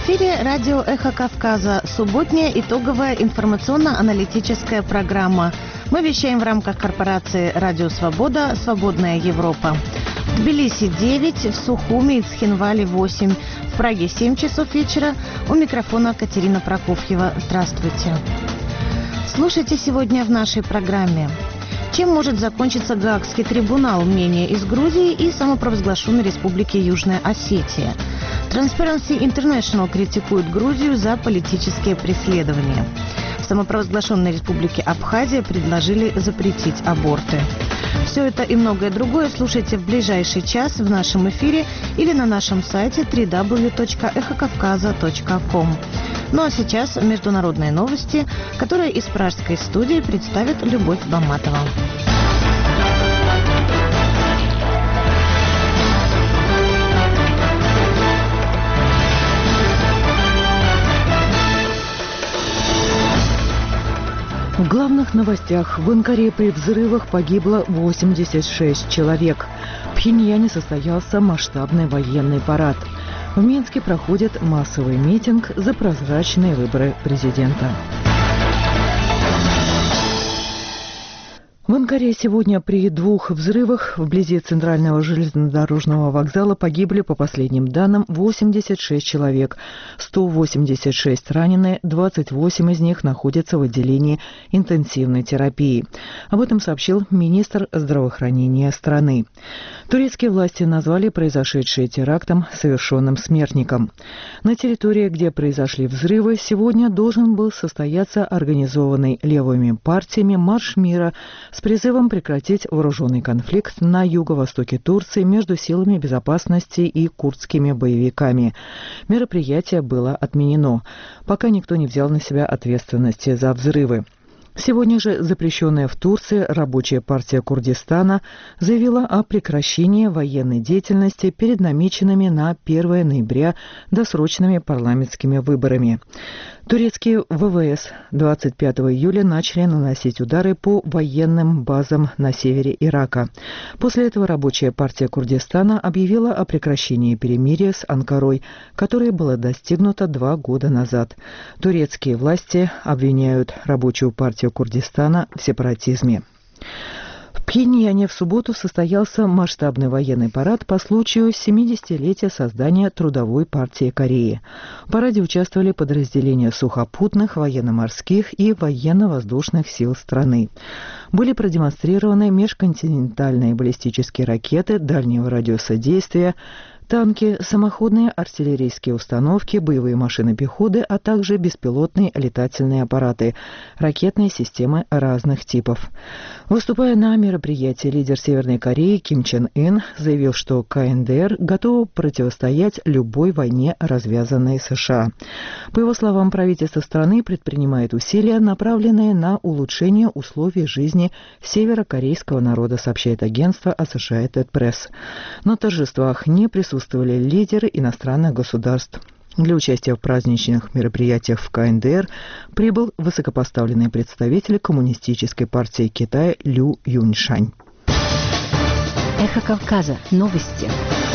эфире радио «Эхо Кавказа», субботняя итоговая информационно-аналитическая программа. Мы вещаем в рамках корпорации «Радио Свобода. Свободная Европа». В Тбилиси 9, в Сухуми и Цхинвале 8, в Праге 7 часов вечера. У микрофона Катерина Прокофьева. Здравствуйте. Слушайте сегодня в нашей программе. Чем может закончиться Гаагский трибунал? Мнение из Грузии и самопровозглашенной республики Южная Осетия. Transparency International критикует Грузию за политические преследования. В самопровозглашенной республике Абхазия предложили запретить аборты. Все это и многое другое слушайте в ближайший час в нашем эфире или на нашем сайте www.эхокавказа.com. Ну а сейчас международные новости, которые из пражской студии представит Любовь Баматова. В главных новостях. В Анкаре при взрывах погибло 86 человек. В Пхеньяне состоялся масштабный военный парад. В Минске проходит массовый митинг за прозрачные выборы президента. В Анкаре сегодня при 2 взрывах вблизи центрального железнодорожного вокзала погибли, по последним данным, 86 человек. 186 ранены, 28 из них находятся в отделении интенсивной терапии. Об этом сообщил министр здравоохранения страны. Турецкие власти назвали произошедшее терактом, совершенным смертником. На территории, где произошли взрывы, сегодня должен был состояться организованный левыми партиями марш мира с призывом прекратить вооруженный конфликт на юго-востоке Турции между силами безопасности и курдскими боевиками. Мероприятие было отменено, пока никто не взял на себя ответственности за взрывы. Сегодня же запрещенная в Турции Рабочая партия Курдистана заявила о прекращении военной деятельности перед намеченными на 1 ноября досрочными парламентскими выборами. Турецкие ВВС 25 июля начали наносить удары по военным базам на севере Ирака. После этого Рабочая партия Курдистана объявила о прекращении перемирия с Анкарой, которое было достигнуто 2 года назад. Турецкие власти обвиняют Рабочую партию Курдистана в сепаратизме. В Пхеньяне в субботу состоялся масштабный военный парад по случаю 70-летия создания Трудовой партии Кореи. В параде участвовали подразделения сухопутных, военно-морских и военно-воздушных сил страны. Были продемонстрированы межконтинентальные баллистические ракеты дальнего радиуса действия, танки, самоходные артиллерийские установки, боевые машины пехоты, а также беспилотные летательные аппараты, ракетные системы разных типов. Выступая на мероприятии, лидер Северной Кореи Ким Чен Ын заявил, что КНДР готова противостоять любой войне, развязанной США. По его словам, правительство страны предпринимает усилия, направленные на улучшение условий жизни северокорейского народа, сообщает агентство Associated Press. На торжествах не присутствовали лидеры иностранных государств. Для участия в праздничных мероприятиях в КНДР прибыл высокопоставленный представитель Коммунистической партии Китая Лю Юньшань. Эхо Кавказа. Новости.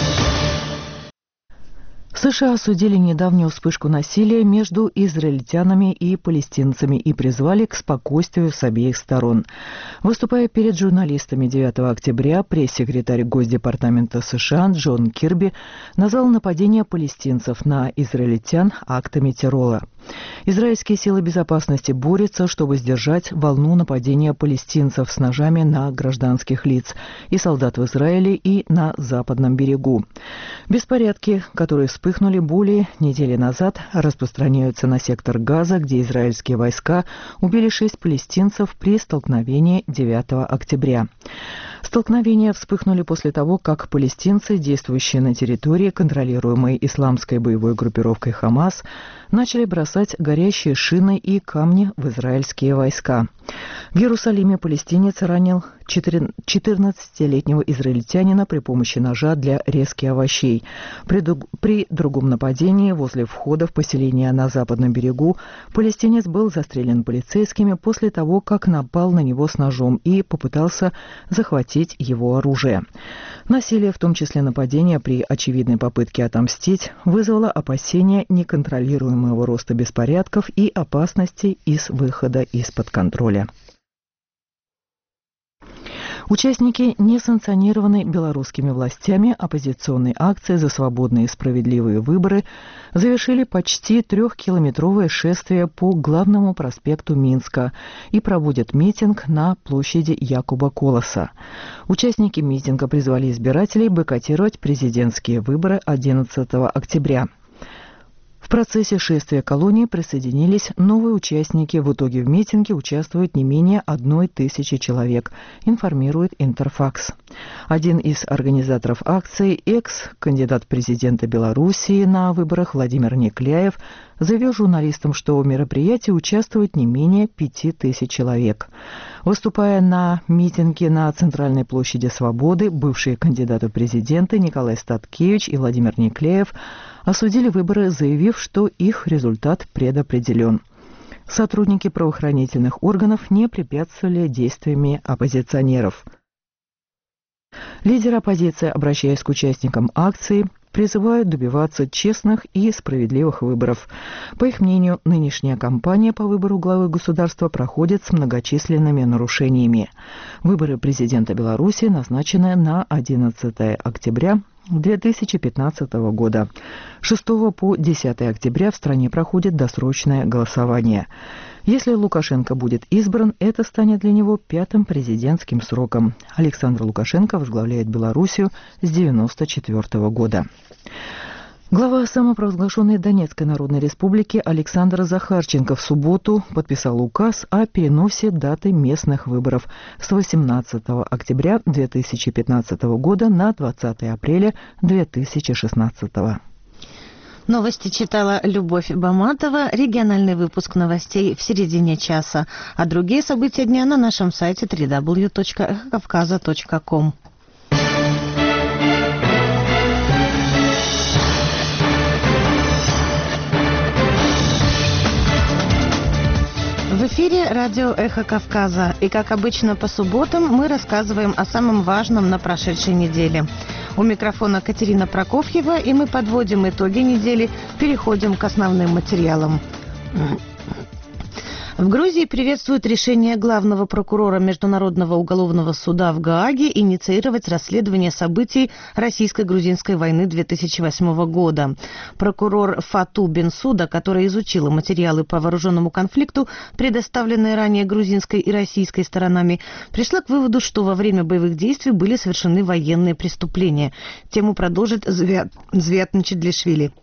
США осудили недавнюю вспышку насилия между израильтянами и палестинцами и призвали к спокойствию с обеих сторон. Выступая перед журналистами 9 октября, пресс-секретарь Госдепартамента США Джон Кирби назвал нападение палестинцев на израильтян актами террора. Израильские силы безопасности борются, чтобы сдержать волну нападения палестинцев с ножами на гражданских лиц и солдат в Израиле и на Западном берегу. Беспорядки, которые вспыхнули более недели назад, распространяются на сектор Газа, где израильские войска убили 6 палестинцев при столкновении 9 октября. Столкновения вспыхнули после того, как палестинцы, действующие на территории, контролируемой исламской боевой группировкой «Хамас», начали бросать горящие шины и камни в израильские войска. В Иерусалиме палестинец ранил 14-летнего израильтянина при помощи ножа для резки овощей. При другом нападении возле входа в поселение на западном берегу палестинец был застрелен полицейскими после того, как напал на него с ножом и попытался захватить его оружие. Насилие, в том числе нападение при очевидной попытке отомстить, вызвало опасения неконтролируемого роста беспорядков и опасности выхода из-под контроля. Участники несанкционированной белорусскими властями оппозиционной акции «За свободные и справедливые выборы» завершили почти 3-километровое шествие по главному проспекту Минска и проводят митинг на площади Якуба Колоса. Участники митинга призвали избирателей бойкотировать президентские выборы 11 октября. В процессе шествия колонии присоединились новые участники. В итоге в митинге участвует не менее 1000 человек, информирует Интерфакс. Один из организаторов акции, экс-кандидат президента Белоруссии на выборах Владимир Некляев, заявил журналистам, что в мероприятии участвует не менее 5000 человек. Выступая на митинге на Центральной площади Свободы, бывшие кандидаты в президенты Николай Статкевич и Владимир Некляев осудили выборы, заявив, что их результат предопределен. Сотрудники правоохранительных органов не препятствовали действиями оппозиционеров. Лидеры оппозиции, обращаясь к участникам акции, призывают добиваться честных и справедливых выборов. По их мнению, нынешняя кампания по выбору главы государства проходит с многочисленными нарушениями. Выборы президента Беларуси назначены на 11 октября 2015 года. 6 по 10 октября в стране проходит досрочное голосование. Если Лукашенко будет избран, это станет для него 5-м президентским сроком. Александр Лукашенко возглавляет Белоруссию с 1994 года. Глава самопровозглашенной Донецкой Народной Республики Александр Захарченко в субботу подписал указ о переносе даты местных выборов с 18 октября 2015 года на 20 апреля 2016 года. Новости читала Любовь Баматова. Региональный выпуск новостей в середине часа. А другие события дня на нашем сайте www.эхокавказа.ком. В эфире радио «Эхо Кавказа». И, как обычно, по субботам мы рассказываем о самом важном на прошедшей неделе. У микрофона Катерина Прокофьева, и мы подводим итоги недели, переходим к основным материалам. В Грузии приветствуют решение главного прокурора Международного уголовного суда в Гааге инициировать расследование событий российско-грузинской войны 2008 года. Прокурор Фату Бенсуда, которая изучила материалы по вооруженному конфликту, предоставленные ранее грузинской и российской сторонами, пришла к выводу, что во время боевых действий были совершены военные преступления. Тему продолжит Звят Нчедлишвили.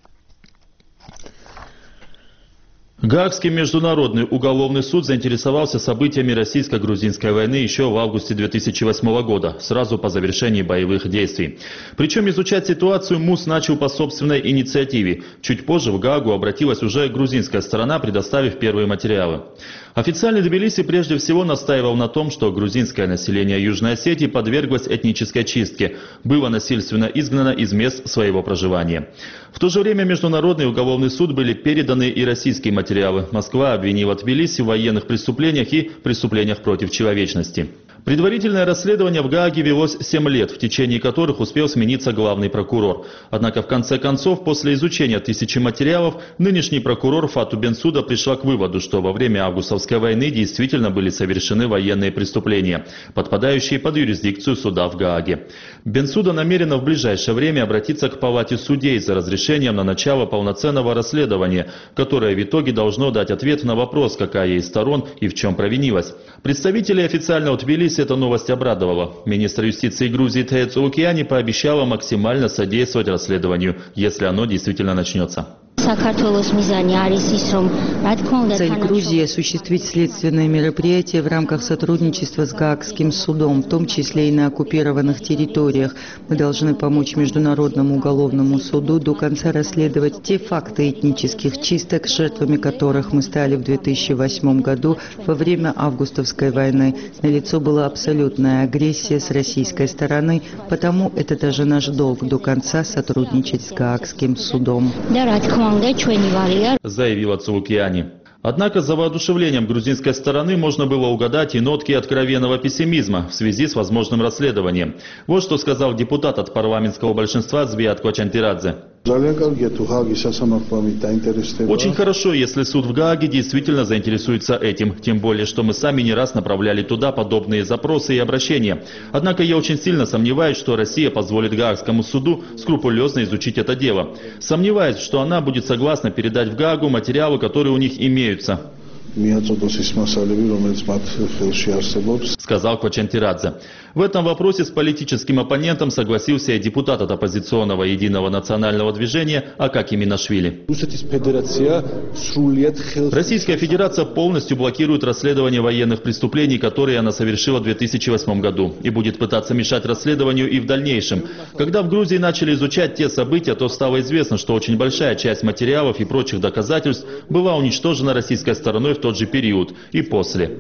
Гаагский международный уголовный суд заинтересовался событиями российско-грузинской войны еще в августе 2008 года, сразу по завершении боевых действий. Причем изучать ситуацию МУС начал по собственной инициативе. Чуть позже в Гаагу обратилась уже грузинская сторона, предоставив первые материалы. Официальный Тбилиси прежде всего настаивал на том, что грузинское население Южной Осетии подверглось этнической чистке, было насильственно изгнано из мест своего проживания. В то же время Международный уголовный суд были переданы и российские материалы. Москва обвинила Тбилиси в военных преступлениях и преступлениях против человечности. Предварительное расследование в Гааге велось 7 лет, в течение которых успел смениться главный прокурор. Однако в конце концов, после изучения 1000 материалов, нынешний прокурор Фату Бенсуда пришла к выводу, что во время августовской войны действительно были совершены военные преступления, подпадающие под юрисдикцию суда в Гааге. Бенсуда намерена в ближайшее время обратиться к Палате судей за разрешением на начало полноценного расследования, которое в итоге должно дать ответ на вопрос, какая из сторон и в чем провинилась. Представители официального Тбилиси эта новость обрадовала. Министр юстиции Грузии Тецу Лукиани пообещала максимально содействовать расследованию, если оно действительно начнется. Цель Грузии – осуществить следственные мероприятия в рамках сотрудничества с Гаагским судом, в том числе и на оккупированных территориях. Мы должны помочь Международному уголовному суду до конца расследовать те факты этнических чисток, жертвами которых мы стали в 2008 году во время августовской войны. Налицо была абсолютная агрессия с российской стороны, потому это даже наш долг до конца сотрудничать с Гаагским судом. Заявила Цулукиани. Однако за воодушевлением грузинской стороны можно было угадать и нотки откровенного пессимизма в связи с возможным расследованием. Вот что сказал депутат от парламентского большинства Звиат Кочантирадзе. Очень хорошо, если суд в Гааге действительно заинтересуется этим, тем более, что мы сами не раз направляли туда подобные запросы и обращения. Однако я очень сильно сомневаюсь, что Россия позволит Гаагскому суду скрупулезно изучить это дело. Сомневаюсь, что она будет согласна передать в Гаагу материалы, которые у них имеются. Сказал Кочантирадзе. В этом вопросе с политическим оппонентом согласился и депутат от оппозиционного Единого национального движения Акаки Минашвили. Российская Федерация полностью блокирует расследование военных преступлений, которые она совершила в 2008 году, и будет пытаться мешать расследованию и в дальнейшем. Когда в Грузии начали изучать те события, то стало известно, что очень большая часть материалов и прочих доказательств была уничтожена российской стороной в тот же период и после.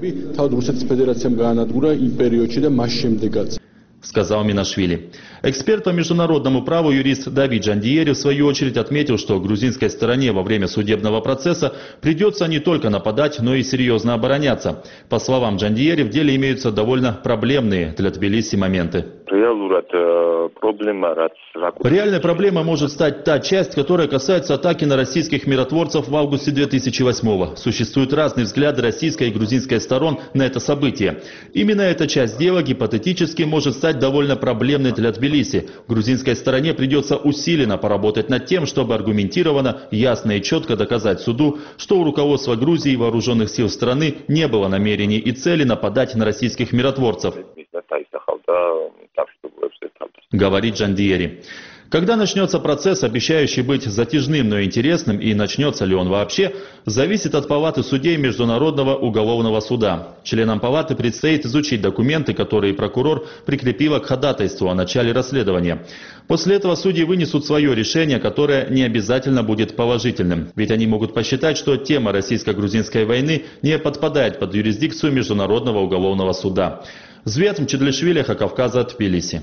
Сказал Минашвили. Эксперт по международному праву юрист Давид Джандиери в свою очередь отметил, что грузинской стороне во время судебного процесса придется не только нападать, но и серьезно обороняться. По словам Джандиери, в деле имеются довольно проблемные для Тбилиси моменты. Реальной проблемой может стать та часть, которая касается атаки на российских миротворцев в августе 2008-го. Существуют разные взгляды российской и грузинской сторон на это событие. Именно эта часть дела гипотетически может стать довольно проблемной для Тбилиси. Грузинской стороне придется усиленно поработать над тем, чтобы аргументированно, ясно и четко доказать суду, что у руководства Грузии и вооруженных сил страны не было намерений и цели нападать на российских миротворцев. Говорит Джандиери. Когда начнется процесс, обещающий быть затяжным, но интересным, и начнется ли он вообще, зависит от палаты судей Международного уголовного суда. Членам палаты предстоит изучить документы, которые прокурор прикрепила к ходатайству о начале расследования. После этого судьи вынесут свое решение, которое не обязательно будет положительным. Ведь они могут посчитать, что тема российско-грузинской войны не подпадает под юрисдикцию Международного уголовного суда. Звиат Мчедлишвили, Хакавказа, Тбилиси.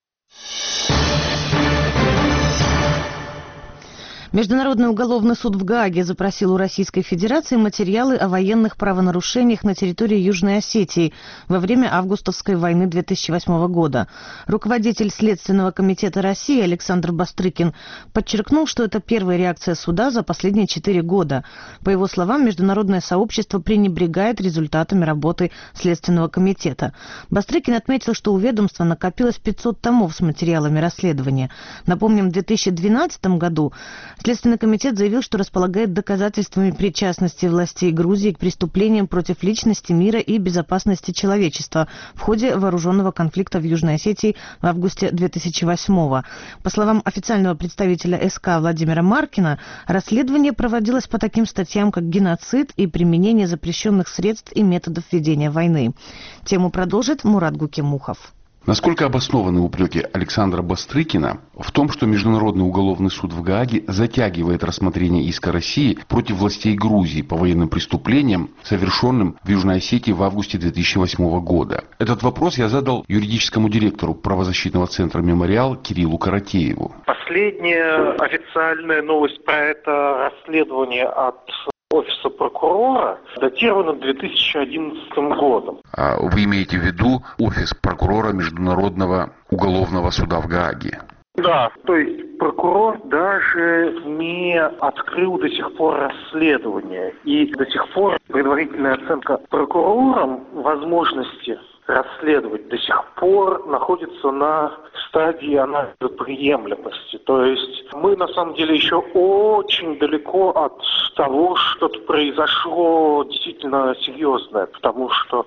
Международный уголовный суд в Гааге запросил у Российской Федерации материалы о военных правонарушениях на территории Южной Осетии во время августовской войны 2008 года. Руководитель Следственного комитета России Александр Бастрыкин подчеркнул, что это первая реакция суда за последние 4 года. По его словам, международное сообщество пренебрегает результатами работы Следственного комитета. Бастрыкин отметил, что у ведомства накопилось 500 томов с материалами расследования. Напомним, в 2012 году Следственный комитет заявил, что располагает доказательствами причастности властей Грузии к преступлениям против личности, мира и безопасности человечества в ходе вооруженного конфликта в Южной Осетии в августе 2008-го. По словам официального представителя СК Владимира Маркина, расследование проводилось по таким статьям, как геноцид и применение запрещенных средств и методов ведения войны. Тему продолжит Мурат Гукемухов. Насколько обоснованы упреки Александра Бастрыкина в том, что Международный уголовный суд в Гааге затягивает рассмотрение иска России против властей Грузии по военным преступлениям, совершенным в Южной Осетии в августе 2008 года? Этот вопрос я задал юридическому директору правозащитного центра «Мемориал» Кириллу Каратееву. Последняя официальная новость про это расследование от Офиса прокурора датировано 2011 годом. А вы имеете в виду Офис прокурора Международного уголовного суда в Гааге? Да, то есть прокурор даже не открыл до сих пор расследование. И до сих пор предварительная оценка прокурором возможности расследовать, до сих пор находится на стадии анализа приемлемости. То есть мы на самом деле еще очень далеко от того, что-то произошло действительно серьезное, потому что,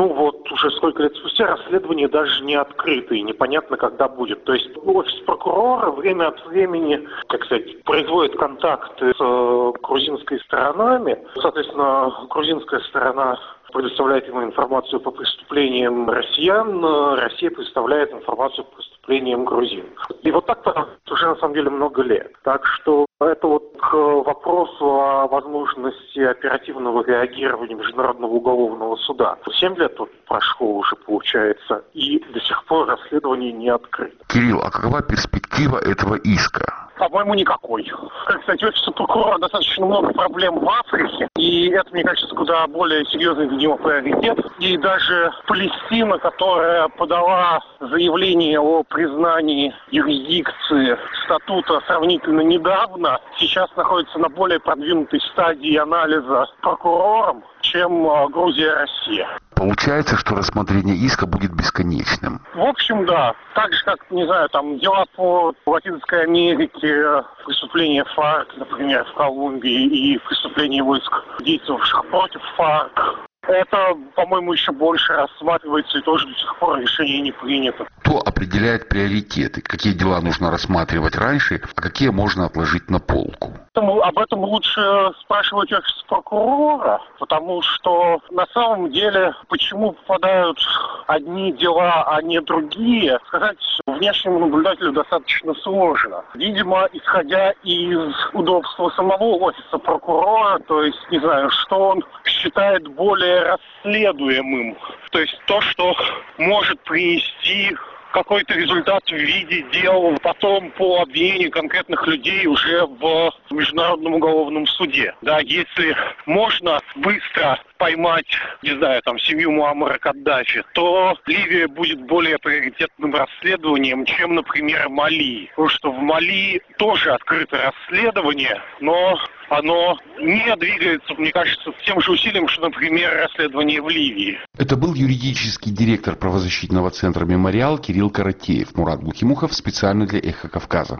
уже сколько лет спустя расследование даже не открыто и непонятно, когда будет. То есть офис прокурора время от времени, производит контакты с грузинской сторонами. Соответственно, грузинская сторона предоставляет ему информацию по преступлениям россиян, Россия предоставляет информацию по преступлениям грузин. И вот так-то уже на самом деле много лет. Так что это к вопросу о возможности оперативного реагирования Международного уголовного суда. 7 лет прошло уже, получается, и до сих пор расследование не открыто. Кирилл, а какова перспектива этого иска? По-моему, никакой. Кстати, офису прокурора достаточно много проблем в Африке, и это, мне кажется, куда более серьезный для него приоритет. И даже Палестина, которая подала заявление о признании юрисдикции статута сравнительно недавно, сейчас находится на более продвинутой стадии анализа прокурором, чем Грузия и Россия. Получается, что рассмотрение иска будет бесконечным. В общем, да. Так же, как, дела по Латинской Америке, преступления ФАРК, например, в Колумбии, и преступления войск, действовавших против ФАРК. Это, по-моему, еще больше рассматривается, и тоже до сих пор решение не принято. Кто определяет приоритеты? Какие дела нужно рассматривать раньше, а какие можно отложить на полку? Об этом лучше спрашивать офис прокурора, потому что на самом деле, почему попадают одни дела, а не другие, сказать внешнему наблюдателю достаточно сложно. Видимо, исходя из удобства самого офиса прокурора, то есть, что он считает более расследуемым. То есть то, что может принести какой-то результат в виде дел потом по обвинению конкретных людей уже в Международном уголовном суде. Да, если можно быстро поймать, семью Муаммара Каддафи, то Ливия будет более приоритетным расследованием, чем, например, Мали. Потому что в Мали тоже открыто расследование, но оно не двигается, мне кажется, тем же усилием, что, например, расследование в Ливии. Это был юридический директор правозащитного центра «Мемориал» Кирилл Каратеев. Мурат Бухимухов специально для «Эхо Кавказа».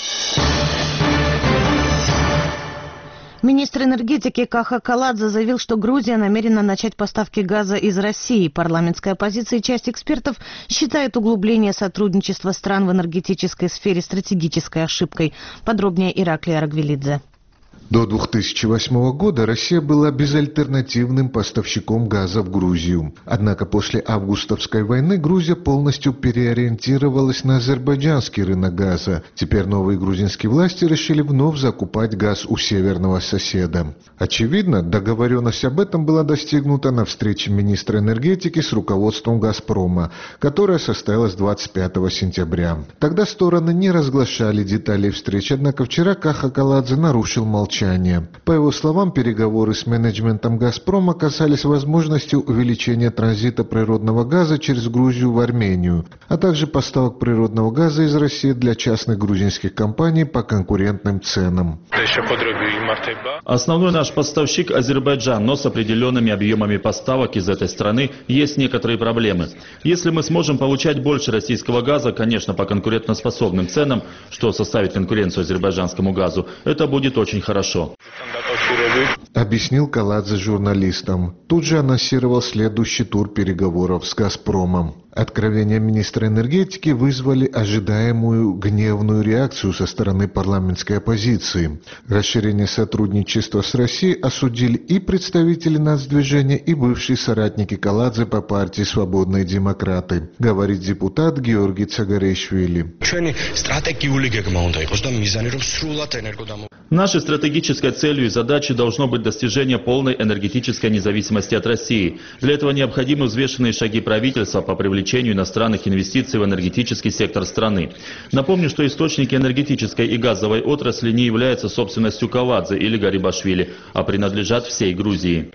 Министр энергетики Каха Каладзе заявил, что Грузия намерена начать поставки газа из России. Парламентская оппозиция и часть экспертов считает углубление сотрудничества стран в энергетической сфере стратегической ошибкой. Подробнее Ираклий Арагвелидзе. До 2008 года Россия была безальтернативным поставщиком газа в Грузию. Однако после августовской войны Грузия полностью переориентировалась на азербайджанский рынок газа. Теперь новые грузинские власти решили вновь закупать газ у северного соседа. Очевидно, договоренность об этом была достигнута на встрече министра энергетики с руководством «Газпрома», которая состоялась 25 сентября. Тогда стороны не разглашали деталей встречи, однако вчера Каха Каладзе нарушил молчание. По его словам, переговоры с менеджментом «Газпрома» касались возможности увеличения транзита природного газа через Грузию в Армению, а также поставок природного газа из России для частных грузинских компаний по конкурентным ценам. Основной наш поставщик Азербайджан, но с определенными объемами поставок из этой страны есть некоторые проблемы. Если мы сможем получать больше российского газа, конечно, по конкурентоспособным ценам, что составит конкуренцию азербайджанскому газу, это будет очень хорошо. Объяснил Каладзе журналистам. Тут же анонсировал следующий тур переговоров с «Газпромом». Откровения министра энергетики вызвали ожидаемую гневную реакцию со стороны парламентской оппозиции. Расширение сотрудничества с Россией осудили и представители нацдвижения, и бывшие соратники Каладзе по партии «Свободные демократы», говорит депутат Георгий Цагарешвили. Нашей стратегической целью и задачей должно быть достижение полной энергетической независимости от России. Для этого необходимы взвешенные шаги правительства по привлечению иностранных инвестиций в энергетический сектор страны. Напомню, что источники энергетической и газовой отрасли не являются собственностью Каладзе или Гарибашвили, а принадлежат всей Грузии.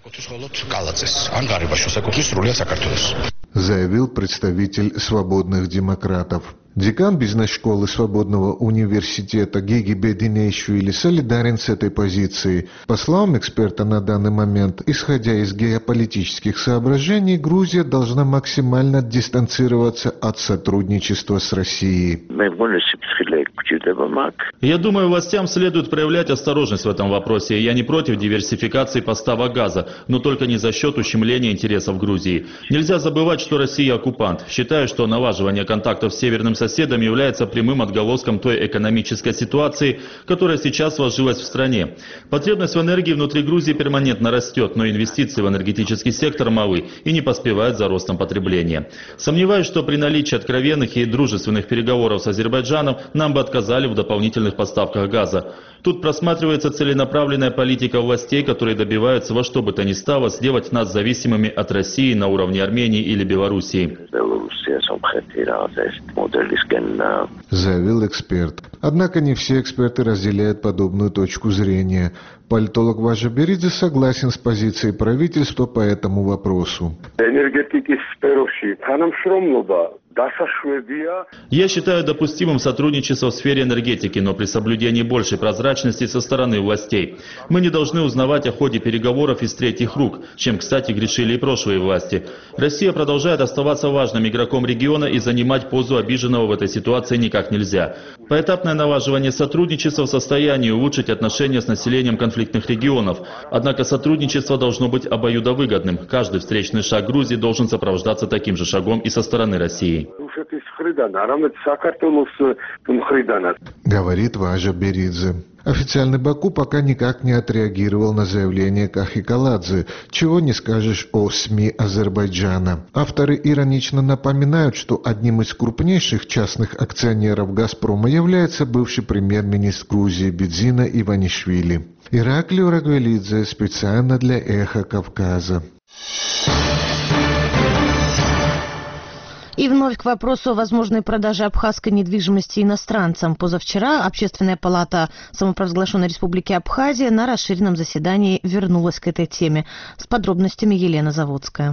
Заявил представитель «Свободных демократов». Декан бизнес-школы Свободного университета Геги Бединейшвили солидарен с этой позицией. По словам эксперта, на данный момент, исходя из геополитических соображений, Грузия должна максимально дистанцироваться от сотрудничества с Россией. Я думаю, властям следует проявлять осторожность в этом вопросе. Я не против диверсификации поставок газа, но только не за счет ущемления интересов Грузии. Нельзя забывать, что Россия оккупант. Считаю, что налаживание контактов с северным соседом является прямым отголоском той экономической ситуации, которая сейчас сложилась в стране. Потребность в энергии внутри Грузии перманентно растет, но инвестиции в энергетический сектор малы и не поспевают за ростом потребления. Сомневаюсь, что при наличии откровенных и дружественных переговоров с Азербайджаном нам бы отказали в дополнительных поставках газа. Тут просматривается целенаправленная политика властей, которые добиваются во что бы то ни стало сделать нас зависимыми от России на уровне Армении или Белоруссии. Заявил эксперт. Однако не все эксперты разделяют подобную точку зрения. Политолог Важа Беридзе согласен с позицией правительства по этому вопросу. Я считаю допустимым сотрудничество в сфере энергетики, но при соблюдении большей прозрачности со стороны властей. Мы не должны узнавать о ходе переговоров из третьих рук, чем, кстати, грешили и прошлые власти. Россия продолжает оставаться важным игроком региона, и занимать позу обиженного в этой ситуации никак нельзя. Поэтапное налаживание сотрудничества в состоянии улучшить отношения с населением конфликтных регионов. Однако сотрудничество должно быть обоюдовыгодным. Каждый встречный шаг Грузии должен сопровождаться таким же шагом и со стороны России. Говорит Важа Беридзе. Официальный Баку пока никак не отреагировал на заявление Кахи Каладзе, чего не скажешь о СМИ Азербайджана. Авторы иронично напоминают, что одним из крупнейших частных акционеров «Газпрома» является бывший премьер-министр Грузии Бидзина Иванишвили. Ираклий Рагвелидзе специально для «Эхо Кавказа». И вновь к вопросу о возможной продаже абхазской недвижимости иностранцам. Позавчера Общественная палата самопровозглашенной республики Абхазия на расширенном заседании вернулась к этой теме. С подробностями Елена Заводская.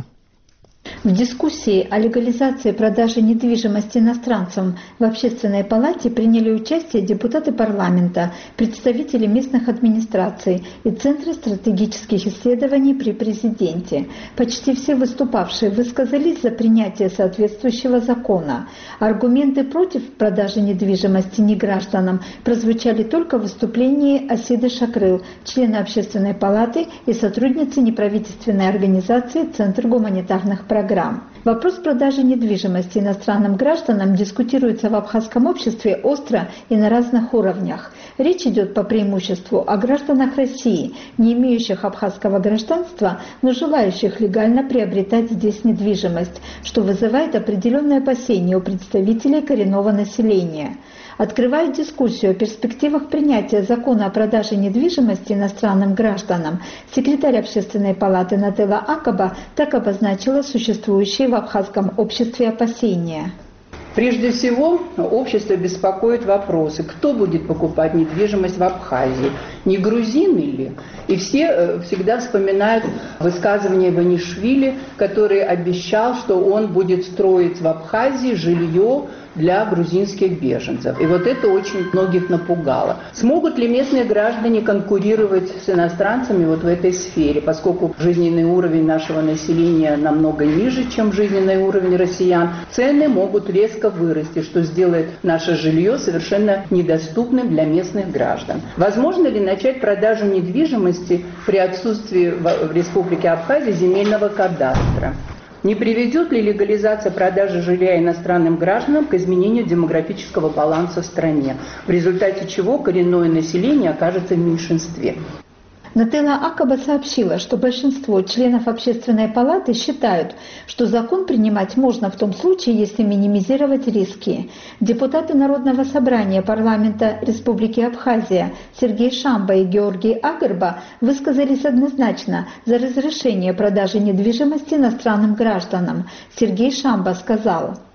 В дискуссии о легализации продажи недвижимости иностранцам в Общественной палате приняли участие депутаты парламента, представители местных администраций и Центра стратегических исследований при президенте. Почти все выступавшие высказались за принятие соответствующего закона. Аргументы против продажи недвижимости негражданам прозвучали только в выступлении Асиды Шакрыл, члена Общественной палаты и сотрудницы неправительственной организации Центр гуманитарных программ. Вопрос продажи недвижимости иностранным гражданам дискутируется в абхазском обществе остро и на разных уровнях. Речь идет по преимуществу о гражданах России, не имеющих абхазского гражданства, но желающих легально приобретать здесь недвижимость, что вызывает определенные опасения у представителей коренного населения. Открывая дискуссию о перспективах принятия закона о продаже недвижимости иностранным гражданам, секретарь Общественной палаты Нателла Акаба так обозначила существующие в абхазском обществе опасения. Прежде всего, общество беспокоит вопросы, кто будет покупать недвижимость в Абхазии, не грузины ли? И все всегда вспоминают высказывание Иванишвили, который обещал, что он будет строить в Абхазии жилье для грузинских беженцев. И вот это очень многих напугало. Смогут ли местные граждане конкурировать с иностранцами вот в этой сфере, поскольку жизненный уровень нашего населения намного ниже, чем жизненный уровень россиян, цены могут резко вырасти, что сделает наше жилье совершенно недоступным для местных граждан. Возможно ли начать продажу недвижимости при отсутствии в Республике Абхазия земельного кадастра? Не приведет ли легализация продажи жилья иностранным гражданам к изменению демографического баланса в стране, в результате чего коренное население окажется в меньшинстве? Нателла Акаба сообщила, что большинство членов Общественной палаты считают, что закон принимать можно в том случае, если минимизировать риски. Депутаты Народного собрания парламента Республики Абхазия Сергей Шамба и Георгий Агарба высказались однозначно за разрешение продажи недвижимости иностранным гражданам. Сергей Шамба сказал: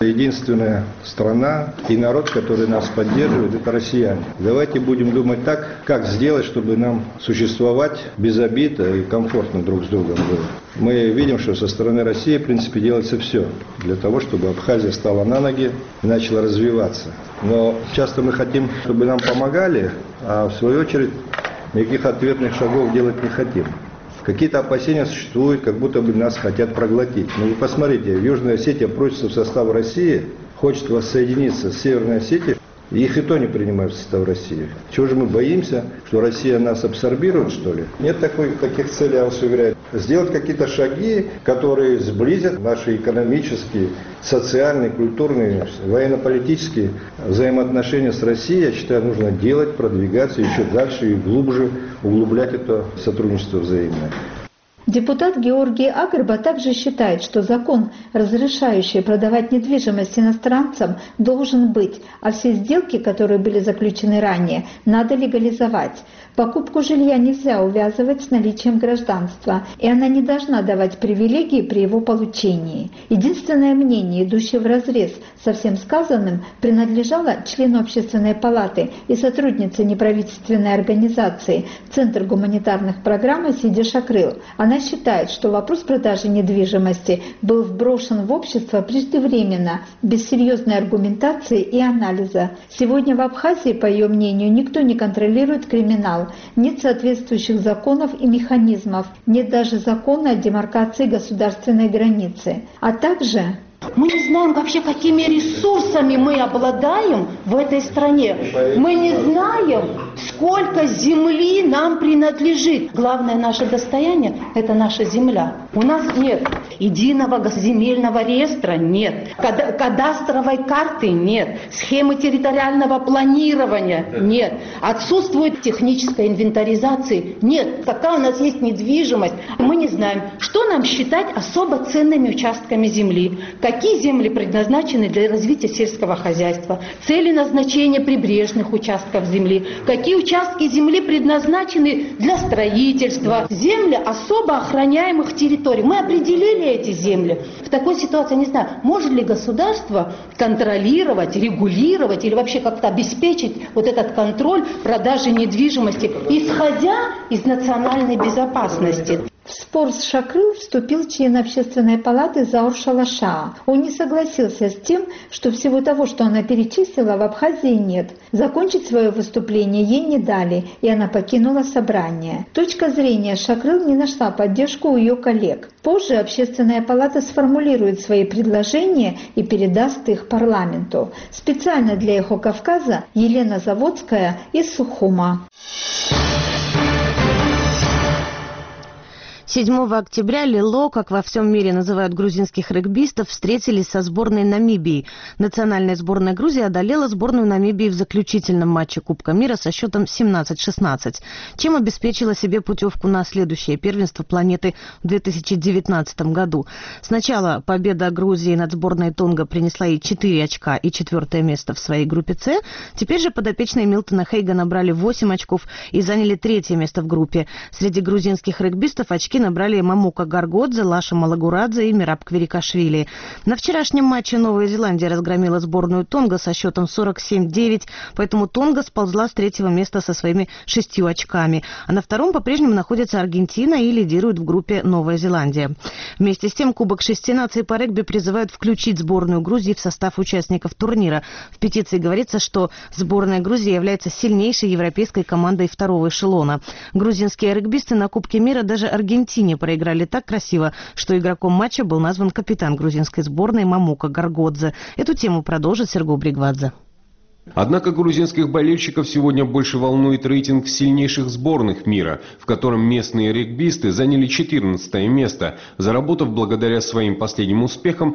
Единственная страна и народ, который нас поддерживает, это россияне. Давайте будем думать так, как сделать, чтобы нам существовать без обид и комфортно друг с другом было. Мы видим, что со стороны России, в принципе, делается все для того, чтобы Абхазия стала на ноги и начала развиваться. Но часто мы хотим, чтобы нам помогали, а в свою очередь никаких ответных шагов делать не хотим. Какие-то опасения существуют, как будто бы нас хотят проглотить. Но вы посмотрите, Южная Осетия просится в состав России, хочет воссоединиться с Северной Осетией, и их и то не принимают в состав России. Чего же мы боимся, что Россия нас абсорбирует, что ли? Нет таких целей, я вас уверяю. Сделать какие-то шаги, которые сблизят наши экономические, социальные, культурные, военно-политические взаимоотношения с Россией, я считаю, нужно делать, продвигаться еще дальше и глубже углублять это сотрудничество взаимное. Депутат Георгий Агрба также считает, что закон, разрешающий продавать недвижимость иностранцам, должен быть, а все сделки, которые были заключены ранее, надо легализовать. Покупку жилья нельзя увязывать с наличием гражданства, и она не должна давать привилегии при его получении. Единственное мнение, идущее вразрез со всем сказанным, принадлежало члену Общественной палаты и сотруднице неправительственной организации Центр гуманитарных программ Асиде Шакрыл. Она считает, что вопрос продажи недвижимости был вброшен в общество преждевременно, без серьезной аргументации и анализа. Сегодня в Абхазии, по ее мнению, никто не контролирует криминал. Нет соответствующих законов и механизмов, нет даже закона о демаркации государственной границы. А также мы не знаем вообще, какими ресурсами мы обладаем в этой стране. Мы не знаем, сколько земли нам принадлежит. Главное наше достояние – это наша земля. У нас нет единого земельного реестра, нет. Кадастровой карты нет. Схемы территориального планирования нет. Отсутствует технической инвентаризации, нет. Какая у нас есть недвижимость, мы не знаем, что нам считать особо ценными участками земли. Какие земли предназначены для развития сельского хозяйства, цели назначения прибрежных участков земли, какие участки земли предназначены для строительства, земли особо охраняемых территорий. Мы определили эти земли. В такой ситуации, не знаю, может ли государство контролировать, регулировать или вообще как-то обеспечить вот этот контроль продажи недвижимости, исходя из национальной безопасности. В спор с Шакрыл вступил член Общественной палаты Заур Шалаша. Он не согласился с тем, что всего того, что она перечислила, в Абхазии нет. Закончить свое выступление ей не дали, и она покинула собрание. Точка зрения Шакрыл не нашла поддержку у ее коллег. Позже Общественная палата сформулирует свои предложения и передаст их парламенту. Специально для «Эхо Кавказа» Елена Заводская из Сухума. 7 октября Лило, как во всем мире называют грузинских регбистов, встретились со сборной Намибии. Национальная сборная Грузии одолела сборную Намибии в заключительном матче Кубка мира со счетом 17-16, чем обеспечила себе путевку на следующее первенство планеты в 2019 году. Сначала победа Грузии над сборной Тонга принесла ей 4 очка и 4 место в своей группе С. Теперь же подопечные Милтона Хейга набрали 8 очков и заняли 3 место в группе. Среди грузинских регбистов очки набрали Мамука Гаргодзе, Лаша Малагурадзе и Мираб Квирикашвили. На вчерашнем матче Новая Зеландия разгромила сборную Тонга со счетом 47-9, поэтому Тонга сползла с 3 места со своими 6 очками. А на 2 по-прежнему находится Аргентина и лидирует в группе Новая Зеландия. Вместе с тем Кубок 6 наций по регби призывают включить сборную Грузии в состав участников турнира. В петиции говорится, что сборная Грузии является сильнейшей европейской командой 2-го эшелона. Грузинские регбисты на Кубке мира даже Аргентине проиграли так красиво, что игроком матча был назван капитан грузинской сборной Мамука Гаргодзе. Эту тему продолжит Сергей Бригвадзе. Однако грузинских болельщиков сегодня больше волнует рейтинг сильнейших сборных мира, в котором местные регбисты заняли 14 место, заработав благодаря своим последним успехам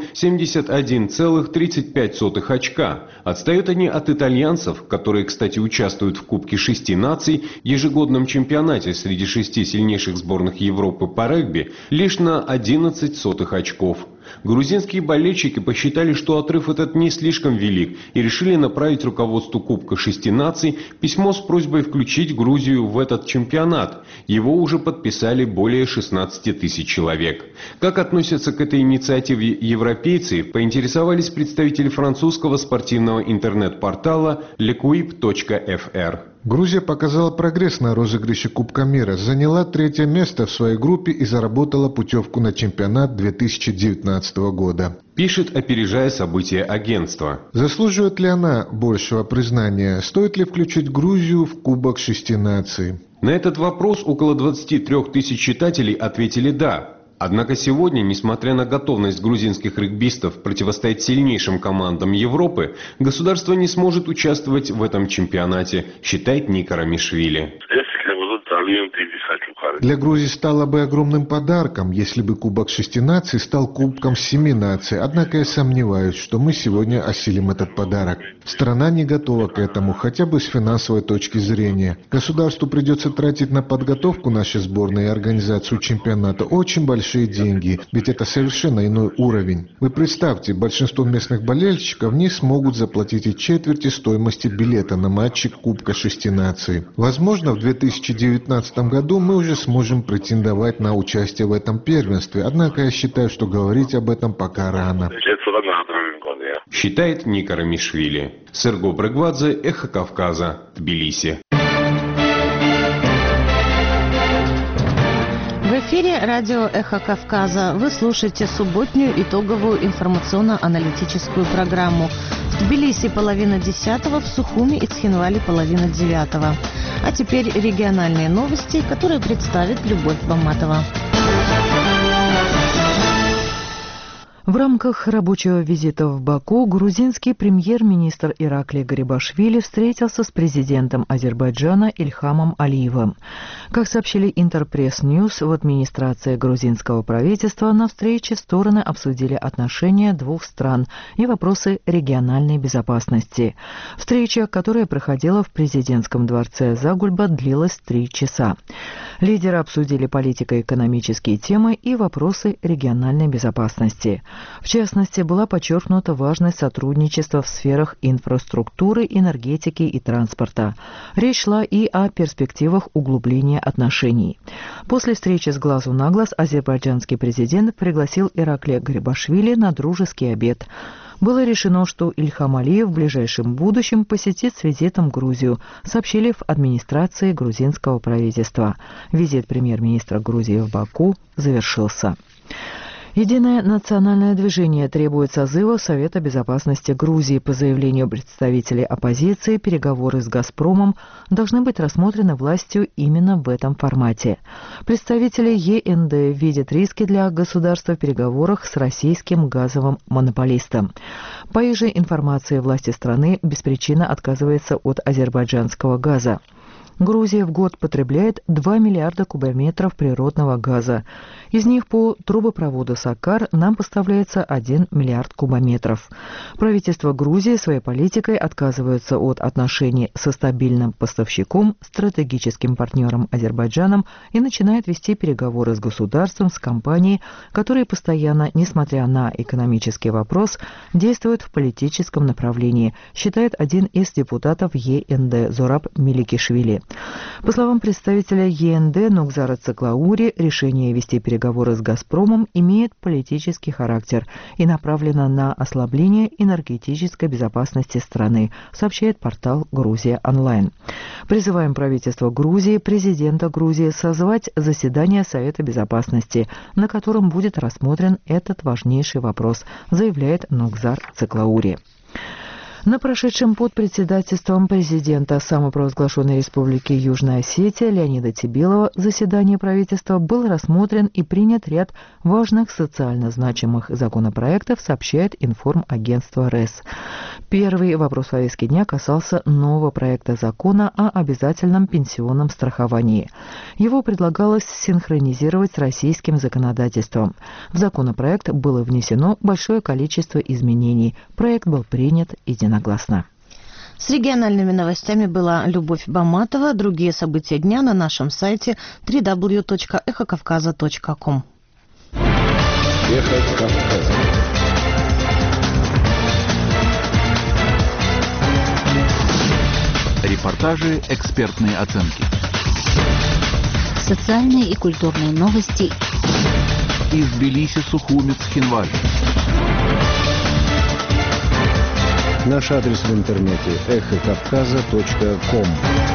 71,35 очка. Отстают они от итальянцев, которые, кстати, участвуют в Кубке 6 наций, ежегодном чемпионате среди 6 сильнейших сборных Европы по регби, лишь на 11 очков. Грузинские болельщики посчитали, что отрыв этот не слишком велик, и решили направить руководству Кубка шести наций письмо с просьбой включить Грузию в этот чемпионат. Его уже подписали более 16 тысяч человек. Как относятся к этой инициативе европейцы, поинтересовались представители французского спортивного интернет-портала lequip.fr. Грузия показала прогресс на розыгрыше Кубка мира, заняла 3-е место в своей группе и заработала путевку на чемпионат 2019 года. Пишет, опережая события агентства. Заслуживает ли она большего признания? Стоит ли включить Грузию в Кубок шести наций? На этот вопрос около 23 тысяч читателей ответили «да». Однако сегодня, несмотря на готовность грузинских регбистов противостоять сильнейшим командам Европы, государство не сможет участвовать в этом чемпионате, считает Нико Ромишвили. Для Грузии стало бы огромным подарком, если бы Кубок шести наций стал Кубком семи наций. Однако я сомневаюсь, что мы сегодня осилим этот подарок. Страна не готова к этому, хотя бы с финансовой точки зрения. Государству придется тратить на подготовку нашей сборной и организацию чемпионата очень большие деньги, ведь это совершенно иной уровень. Вы представьте, большинство местных болельщиков не смогут заплатить и четверти стоимости билета на матчи Кубка шести наций. Возможно, в 2019 году мы уже сможем претендовать на участие в этом первенстве, однако я считаю, что говорить об этом пока рано. Считает Нико Ромишвили. Серго Брегвадзе, Эхо Кавказа, Тбилиси. В эфире радио «Эхо Кавказа». Вы слушаете субботнюю итоговую информационно-аналитическую программу. В Тбилиси 9:30, в Сухуми и Цхинвале 8:30. А теперь региональные новости, которые представит Любовь Баматова. В рамках рабочего визита в Баку грузинский премьер-министр Ираклий Гарибашвили встретился с президентом Азербайджана Ильхамом Алиевым. Как сообщили Интерпресс Ньюс, в администрации грузинского правительства на встрече стороны обсудили отношения двух стран и вопросы региональной безопасности. Встреча, которая проходила в президентском дворце Загульба, длилась 3 часа. Лидеры обсудили политико-экономические темы и вопросы региональной безопасности. В частности, была подчеркнута важность сотрудничества в сферах инфраструктуры, энергетики и транспорта. Речь шла и о перспективах углубления отношений. После встречи с глазу на глаз азербайджанский президент пригласил Ираклия Гарибашвили на дружеский обед. Было решено, что Ильхам Алиев в ближайшем будущем посетит с визитом Грузию, сообщили в администрации грузинского правительства. Визит премьер-министра Грузии в Баку завершился. Единое национальное движение требует созыва Совета безопасности Грузии. По заявлению представителей оппозиции, переговоры с «Газпромом» должны быть рассмотрены властью именно в этом формате. Представители ЕНД видят риски для государства в переговорах с российским газовым монополистом. По их же информации, власти страны без причины отказываются от азербайджанского газа. Грузия в год потребляет 2 миллиарда кубометров природного газа. Из них по трубопроводу «Сакар» нам поставляется 1 миллиард кубометров. Правительство Грузии своей политикой отказывается от отношений со стабильным поставщиком, стратегическим партнером Азербайджаном и начинает вести переговоры с государством, с компанией, которые постоянно, несмотря на экономический вопрос, действуют в политическом направлении, считает один из депутатов ЕНД Зораб Меликишвили. По словам представителя ЕНД Нугзара Цеклаури, решение вести переговоры с «Газпромом» имеет политический характер и направлено на ослабление энергетической безопасности страны, сообщает портал «Грузия онлайн». Призываем правительство Грузии, президента Грузии созвать заседание Совета безопасности, на котором будет рассмотрен этот важнейший вопрос, заявляет Нугзар Цеклаури. На прошедшем под председательством президента самопровозглашенной Республики Южная Осетия Леонида Тибилова заседании правительства был рассмотрен и принят ряд важных социально значимых законопроектов, сообщает информагентство РЭС. Первый вопрос повестки дня касался нового проекта закона о обязательном пенсионном страховании. Его предлагалось синхронизировать с российским законодательством. В законопроект было внесено большое количество изменений. Проект был принят единогласно. С региональными новостями была Любовь Баматова. Другие события дня на нашем сайте www.ekhokavkaza.com. Эхо Кавказа. Репортажи, экспертные оценки. Социальные и культурные новости. Из Тбилиси, Сухумец, Хинвали. Наш адрес в интернете эхокавказа.ком.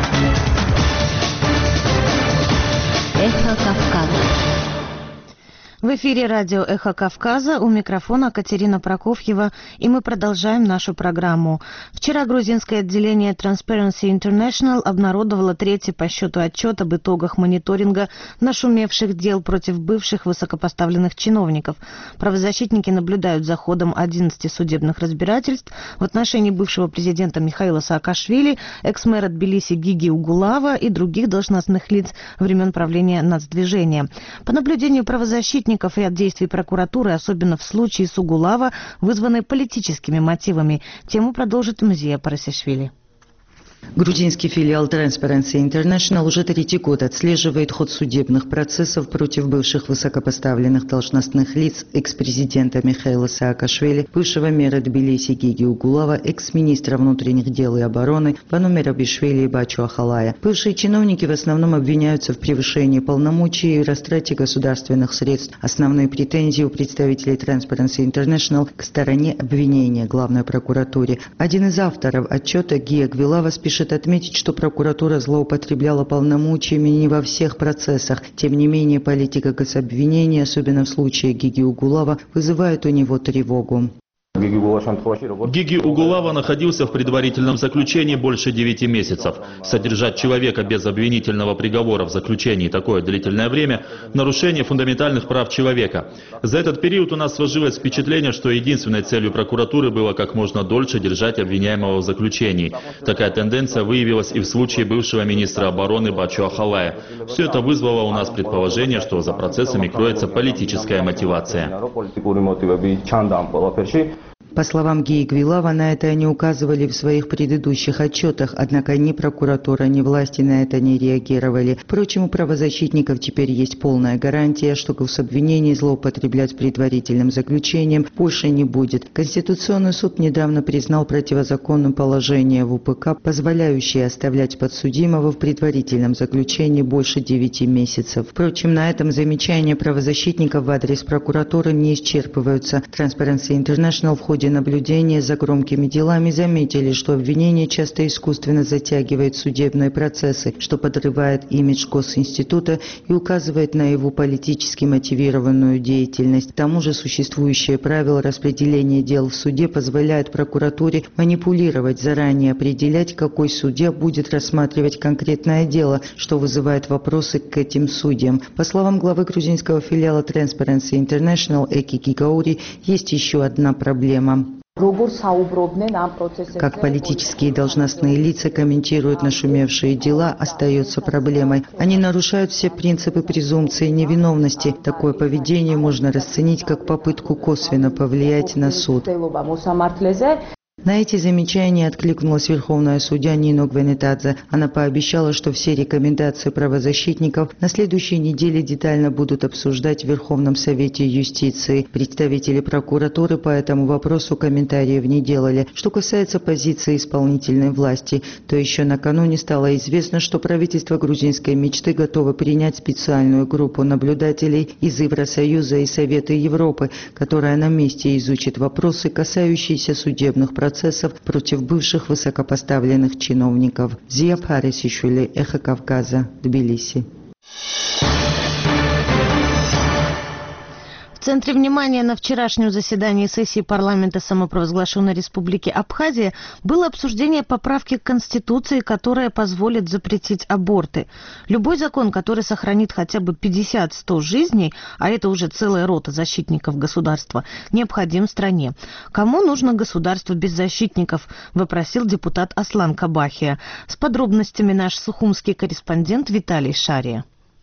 Эхо Кавказа. В эфире радио «Эхо Кавказа», у микрофона Катерина Прокофьева, и мы продолжаем нашу программу. Вчера грузинское отделение Transparency International обнародовало третий по счету отчет об итогах мониторинга нашумевших дел против бывших высокопоставленных чиновников. Правозащитники наблюдают за ходом 11 судебных разбирательств в отношении бывшего президента Михаила Саакашвили, экс-мэра Тбилиси Гиги Угулава и других должностных лиц времен правления нацдвижения. По наблюдению правозащитников, ряд действий прокуратуры, особенно в случае с Угулава, вызваны политическими мотивами. Тему продолжит Мзия Парасишвили. Грузинский филиал Transparency International уже третий год отслеживает ход судебных процессов против бывших высокопоставленных должностных лиц экс-президента Михаила Саакашвили, бывшего мэра Тбилиси Гиги Угулава, экс-министра внутренних дел и обороны Бану Мерабишвили и Бачу Ахалая. Бывшие чиновники в основном обвиняются в превышении полномочий и растрате государственных средств. Основные претензии у представителей Transparency International к стороне обвинения главной прокуратуре. Один из авторов отчета Гия Гвилава спешит отметить, что прокуратура злоупотребляла полномочиями не во всех процессах. Тем не менее, политика гособвинения, особенно в случае Гиги Угулава, вызывает у него тревогу. Гиги Угулава находился в предварительном заключении больше 9 месяцев. Содержать человека без обвинительного приговора в заключении такое длительное время – нарушение фундаментальных прав человека. За этот период у нас сложилось впечатление, что единственной целью прокуратуры было как можно дольше держать обвиняемого в заключении. Такая тенденция выявилась и в случае бывшего министра обороны Бачу Ахалая. Все это вызвало у нас предположение, что за процессами кроется политическая мотивация. По словам Гии Гвилава, на это они указывали в своих предыдущих отчетах, однако ни прокуратура, ни власти на это не реагировали. Впрочем, у правозащитников теперь есть полная гарантия, что гособвинение злоупотреблять предварительным заключением больше не будет. Конституционный суд недавно признал противозаконным положение в УПК, позволяющее оставлять подсудимого в предварительном заключении больше 9 месяцев. Впрочем, на этом замечания правозащитников в адрес прокуратуры не исчерпываются. Transparency International в ходе наблюдения за громкими делами заметили, что обвинение часто искусственно затягивает судебные процессы, что подрывает имидж Госинститута и указывает на его политически мотивированную деятельность. К тому же существующее правило распределения дел в суде позволяет прокуратуре манипулировать, заранее определять, какой судья будет рассматривать конкретное дело, что вызывает вопросы к этим судьям. По словам главы грузинского филиала Transparency International Эки Гигаури, есть еще одна проблема. Как политические и должностные лица комментируют нашумевшие дела, остается проблемой. Они нарушают все принципы презумпции невиновности. Такое поведение можно расценить как попытку косвенно повлиять на суд. На эти замечания откликнулась верховная судья Нино Гвенетадзе. Она пообещала, что все рекомендации правозащитников на следующей неделе детально будут обсуждать в Верховном Совете юстиции. Представители прокуратуры по этому вопросу комментариев не делали. Что касается позиции исполнительной власти, то еще накануне стало известно, что правительство грузинской мечты готово принять специальную группу наблюдателей из Евросоюза и Совета Европы, которая на месте изучит вопросы, касающиеся судебных процессов против бывших высокопоставленных чиновников. Зия Парасишвили, Эхо Кавказа, Тбилиси. В центре внимания на вчерашнем заседании сессии парламента самопровозглашенной республики Абхазия было обсуждение поправки к Конституции, которая позволит запретить аборты. Любой закон, который сохранит хотя бы 50-100 жизней, а это уже целая рота защитников государства, необходим стране. Кому нужно государство без защитников, вопросил депутат Аслан Кабахия. С подробностями наш сухумский корреспондент Виталий Шария.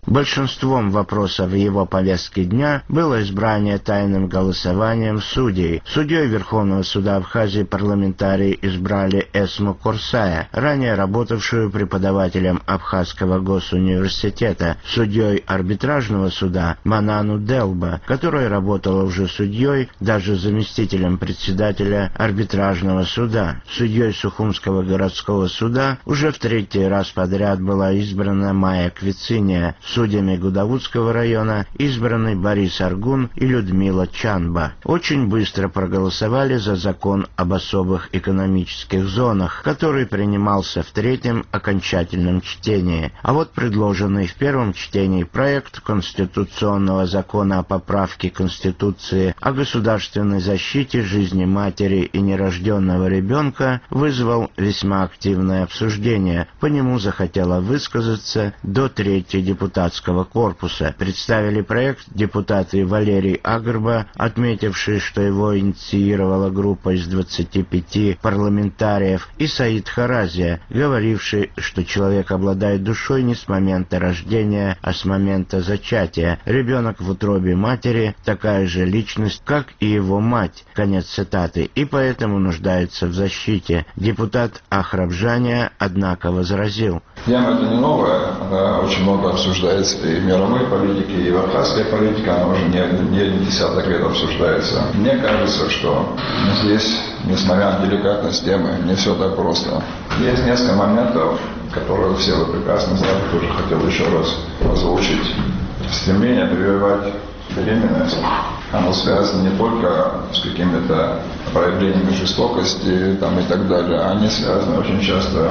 Большинством вопросов в его повестке дня было избрание тайным голосованием судей. Судьей Верховного суда Абхазии парламентарии избрали Эсму Курсая, ранее работавшую преподавателем Абхазского госуниверситета, судьей арбитражного суда Манану Делба, которая работала уже судьей, даже заместителем председателя арбитражного суда. Судьей Сухумского городского суда уже в 3-й раз подряд была избрана Майя Квициния. Судьями Гудавудского района избраны Борис Аргун и Людмила Чанба. Очень быстро проголосовали за закон об особых экономических зонах, который принимался в 3-м окончательном чтении. А вот предложенный в 1-м чтении проект конституционного закона о поправке Конституции о государственной защите жизни матери и нерожденного ребенка вызвал весьма активное обсуждение. По нему захотела высказаться до 3-й депутатского корпуса. Представили проект депутаты Валерий Агрба, отметивший, что его инициировала группа из 25 парламентариев, и Саид Харазия, говоривший, что человек обладает душой не с момента рождения, а с момента зачатия. Ребенок в утробе матери такая же личность, как и его мать. Конец цитаты. И поэтому нуждается в защите. Депутат Ахрабжания, однако, возразил. Тема это не новая, она очень много обсуждается и в мировой политике, и в абхазской политике, она уже не десяток лет обсуждается. Мне кажется, что здесь, несмотря на деликатность темы, не все так просто. Есть несколько моментов, которые все вы прекрасно знаете, тоже хотел еще раз озвучить. Стремление прививать беременность, оно связано не только с какими-то проявлениями жестокости там, и так далее, они связаны очень часто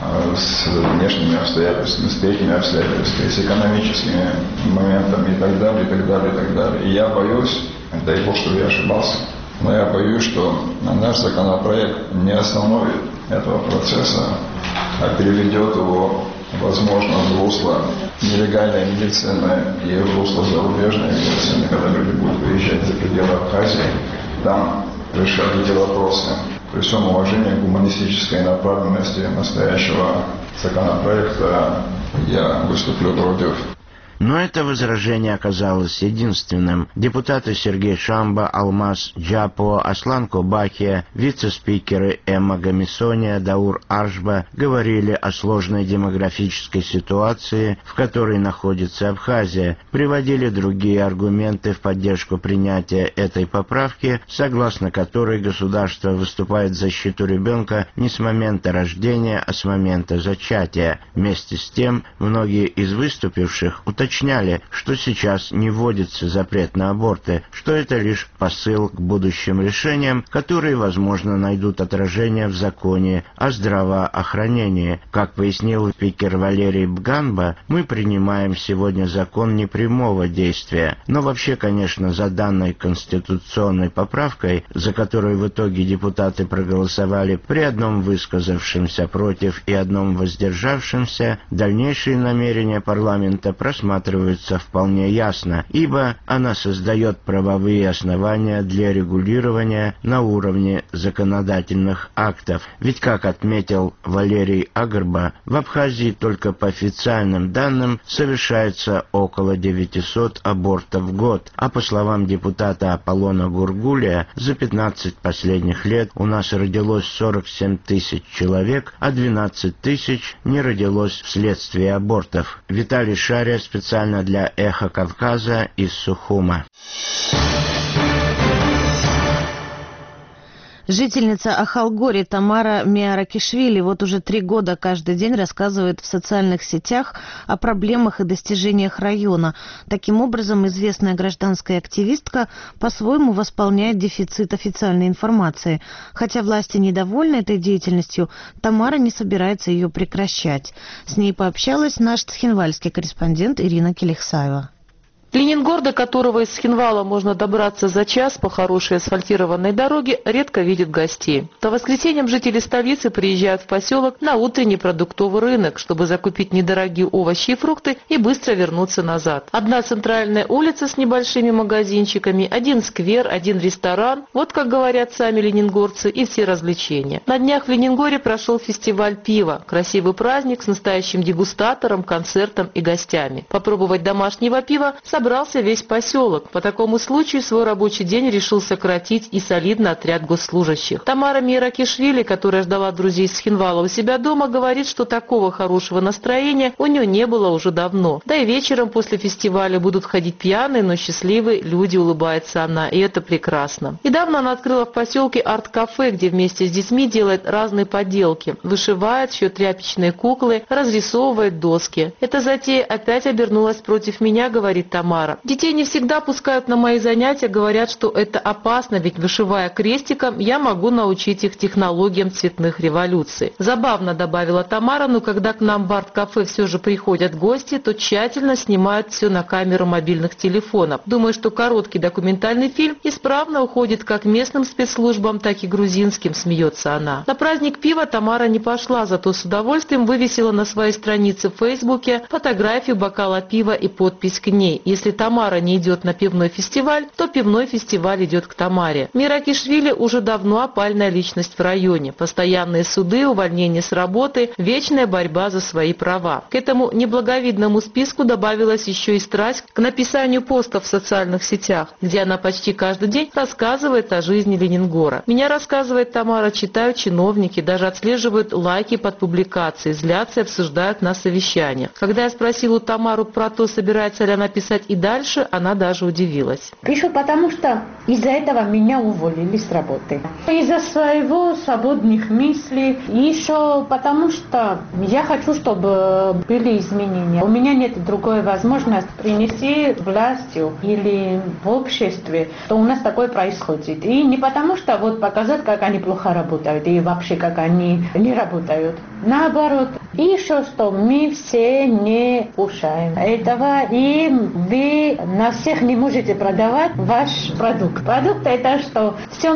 с внешними обстоятельствами, с третьими обстоятельствами, с экономическими моментами и так далее, и так далее, и так далее. И я боюсь, дай Бог, что я ошибался, но я боюсь, что наш законопроект не остановит этого процесса, а переведет его, возможно, в русло нелегальной медицины и в русло зарубежной медицины, когда люди будут выезжать за пределы Абхазии, там решать эти вопросы. При всем уважении к гуманистической направленности настоящего законопроекта я выступлю против. Но это возражение оказалось единственным. Депутаты Сергей Шамба, Алмаз Джапо, Аслан Кобахия, вице-спикеры Эмма Гамисония, Даур Аршба говорили о сложной демографической ситуации, в которой находится Абхазия, приводили другие аргументы в поддержку принятия этой поправки, согласно которой государство выступает в защиту ребенка не с момента рождения, а с момента зачатия. Вместе с тем, многие из выступивших уточняли, что сейчас не вводится запрет на аборты, что это лишь посыл к будущим решениям, которые, возможно, найдут отражение в законе о здравоохранении. Как пояснил спикер Валерий Бганба, мы принимаем сегодня закон непрямого действия. Но вообще, конечно, за данной конституционной поправкой, за которую в итоге депутаты проголосовали при одном высказавшемся против и одном воздержавшемся, дальнейшие намерения парламента просматриваются вполне ясно, ибо она создает правовые основания для регулирования на уровне законодательных актов. Ведь, как отметил Валерий Агрба, в Абхазии только по официальным данным совершается около 900 абортов в год, а по словам депутата Аполлона Гургулия, за 15 последних лет у нас родилось 47 тысяч человек, а 12 тысяч не родилось вследствие абортов. Виталий Шария, специально для «Эхо Кавказа» из Сухума. Жительница Ахалгори Тамара Миаракишвили вот уже 3 года каждый день рассказывает в социальных сетях о проблемах и достижениях района. Таким образом, известная гражданская активистка по-своему восполняет дефицит официальной информации. Хотя власти недовольны этой деятельностью, Тамара не собирается ее прекращать. С ней пообщалась наш цхинвальский корреспондент Ирина Келихсаева. Ленингор, до которого из Цхинвала можно добраться за час по хорошей асфальтированной дороге, редко видит гостей. По воскресеньям жители столицы приезжают в поселок на утренний продуктовый рынок, чтобы закупить недорогие овощи и фрукты и быстро вернуться назад. Одна центральная улица с небольшими магазинчиками, один сквер, один ресторан. Вот, как говорят сами ленингорцы, и все развлечения. На днях в Ленингоре прошел фестиваль пива. Красивый праздник с настоящим дегустатором, концертом и гостями. Попробовать домашнего пива собрался весь поселок. По такому случаю свой рабочий день решил сократить и солидный отряд госслужащих. Тамара Миракишвили, которая ждала друзей из Цхинвала у себя дома, говорит, что такого хорошего настроения у нее не было уже давно. Да и вечером после фестиваля будут ходить пьяные, но счастливые люди, улыбается она, и это прекрасно. Недавно она открыла в поселке арт-кафе, где вместе с детьми делает разные поделки. Вышивает, шьет тряпичные куклы, разрисовывает доски. Эта затея опять обернулась против меня, говорит Тамара. Детей не всегда пускают на мои занятия, говорят, что это опасно, ведь вышивая крестиком, я могу научить их технологиям цветных революций. Забавно, добавила Тамара, но когда к нам в арт-кафе все же приходят гости, то тщательно снимают все на камеру мобильных телефонов. Думаю, что короткий документальный фильм исправно уходит как местным спецслужбам, так и грузинским, смеется она. На праздник пива Тамара не пошла, зато с удовольствием вывесила на своей странице в Фейсбуке фотографию бокала пива и подпись к ней. Если Тамара не идет на пивной фестиваль, то пивной фестиваль идет к Тамаре. Миракишвили уже давно опальная личность в районе. Постоянные суды, увольнения с работы, вечная борьба за свои права. К этому неблаговидному списку добавилась еще и страсть к написанию постов в социальных сетях, где она почти каждый день рассказывает о жизни Ленингора. Меня, рассказывает Тамара, читают чиновники, даже отслеживают лайки под публикацией, злятся и обсуждают на совещаниях. Когда я спросила у Тамару про то, собирается ли она писать и дальше, она даже удивилась. Еще потому, что из-за этого меня уволили с работы. Из-за своего свободных мыслей. Еще потому, что я хочу, чтобы были изменения. У меня нет другой возможности принести властью или в обществе, что у нас такое происходит. И не потому, что вот показать, как они плохо работают и вообще, как они не работают. Наоборот. И еще что мы все не кушаем этого, и вы на всех не можете продавать ваш продукт. Продукт это что? Все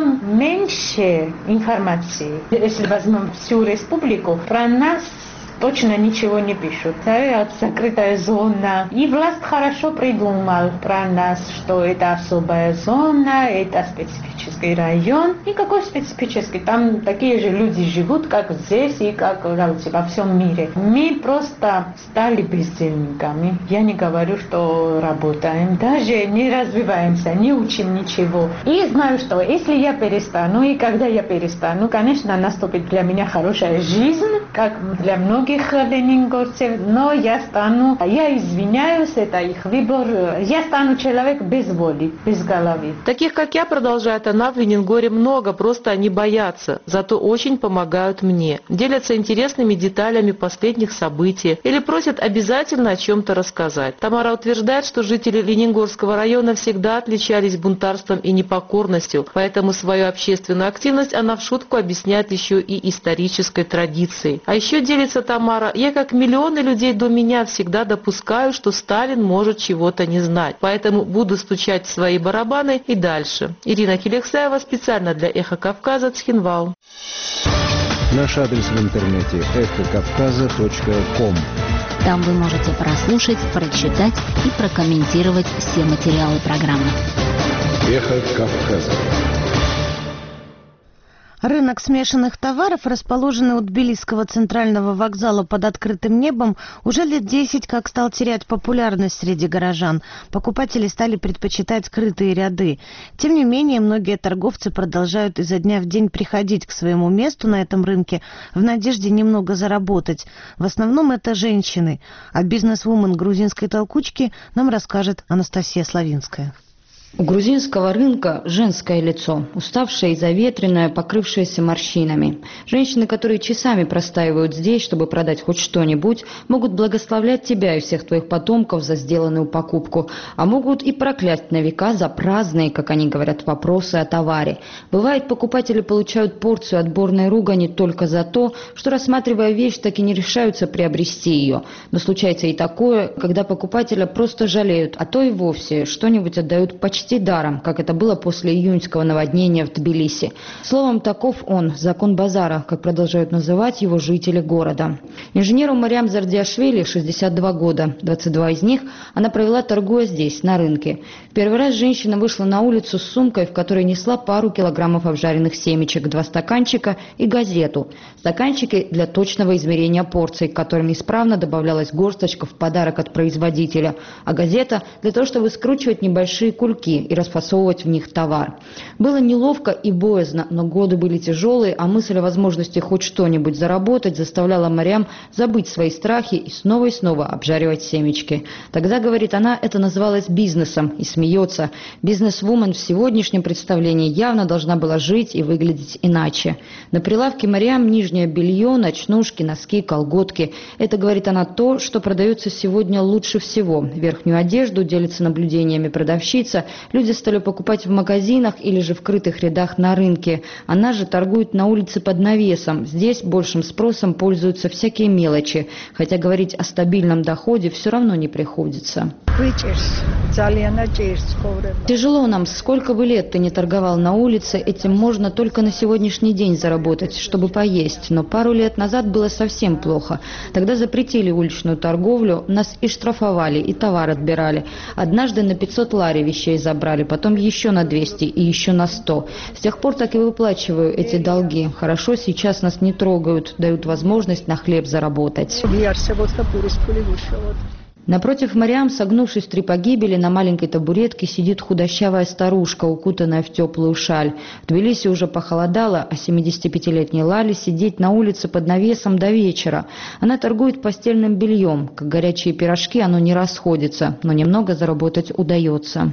меньше информации. Если возьмем всю республику, про нас точно ничего не пишут. Это закрытая зона. И власть хорошо придумал про нас, что это особая зона, это специфический район. И какой специфический? Там такие же люди живут, как здесь и как во всем мире. Мы просто стали бездельниками. Я не говорю, что работаем. Даже не развиваемся, не учим ничего. И знаю, что если я перестану, и когда я перестану, конечно, наступит для меня хорошая жизнь, как для многих ленингорцев, но я извиняюсь, это их выбор, я стану человек без воли, без головы. Таких, как я, продолжает она, в Ленингоре много, просто они боятся, зато очень помогают мне, делятся интересными деталями последних событий или просят обязательно о чем-то рассказать. Тамара утверждает, что жители Ленингорского района всегда отличались бунтарством и непокорностью, поэтому свою общественную активность она в шутку объясняет еще и исторической традицией. А еще делится Тамара: я, как миллионы людей до меня, всегда допускаю, что Сталин может чего-то не знать, поэтому буду стучать в свои барабаны и дальше. Ирина Келексаева специально для «Эхо Кавказа», Цхинвал. Наш адрес в интернете эхокавказа.ком. Там вы можете прослушать, прочитать и прокомментировать все материалы программы. Эхо Кавказа. Рынок смешанных товаров, расположенный у Тбилисского центрального вокзала под открытым небом, уже лет 10 как стал терять популярность среди горожан. Покупатели стали предпочитать скрытые ряды. Тем не менее, многие торговцы продолжают изо дня в день приходить к своему месту на этом рынке в надежде немного заработать. В основном это женщины. А бизнес-вумен грузинской толкучки нам расскажет Анастасия Славинская. У грузинского рынка женское лицо, уставшее и заветренное, покрывшееся морщинами. Женщины, которые часами простаивают здесь, чтобы продать хоть что-нибудь, могут благословлять тебя и всех твоих потомков за сделанную покупку, а могут и проклясть на века за праздные, как они говорят, вопросы о товаре. Бывает, покупатели получают порцию отборной ругани только за то, что, рассматривая вещь, так и не решаются приобрести ее. Но случается и такое, когда покупателя просто жалеют, а то и вовсе что-нибудь отдают почти даром, как это было после июньского наводнения в Тбилиси. Словом, таков он, закон базара, как продолжают называть его жители города. Инженеру Мариам Зардиашвили 62 года, 22 из них она провела, торгуя здесь, на рынке. В первый раз женщина вышла на улицу с сумкой, в которой несла пару килограммов обжаренных семечек, 2 стаканчика и газету. Стаканчики для точного измерения порций, к которым исправно добавлялась горсточка в подарок от производителя, а газета для того, чтобы скручивать небольшие кульки и расфасовывать в них товар. Было неловко и боязно, но годы были тяжелые, а мысль о возможности хоть что-нибудь заработать заставляла Мариам забыть свои страхи и снова обжаривать семечки. Тогда, говорит она, это называлось бизнесом, и смеется. Бизнес-вумен в сегодняшнем представлении явно должна была жить и выглядеть иначе. На прилавке Мариам нижнее белье, ночнушки, носки, колготки. Это, говорит она, то, что продается сегодня лучше всего. Верхнюю одежду, делится наблюдениями продавщица, люди стали покупать в магазинах или же в крытых рядах на рынке. Она же торгует на улице под навесом. Здесь большим спросом пользуются всякие мелочи. Хотя говорить о стабильном доходе все равно не приходится. Тяжело нам, сколько бы лет ты не торговал на улице, этим можно только на сегодняшний день заработать, чтобы поесть. Но пару лет назад было совсем плохо. Тогда запретили уличную торговлю, нас и штрафовали, и товар отбирали. Однажды на 500 лари вещей забрали, потом еще на 200 и еще на 100. С тех пор так и выплачиваю эти долги. Хорошо, сейчас нас не трогают, дают возможность на хлеб заработать. Напротив Мариам, согнувшись в 3 погибели, на маленькой табуретке сидит худощавая старушка, укутанная в теплую шаль. В Тбилиси уже похолодало, а 75-летней Лали сидеть на улице под навесом до вечера. Она торгует постельным бельем. Как горячие пирожки, оно не расходится, но немного заработать удается.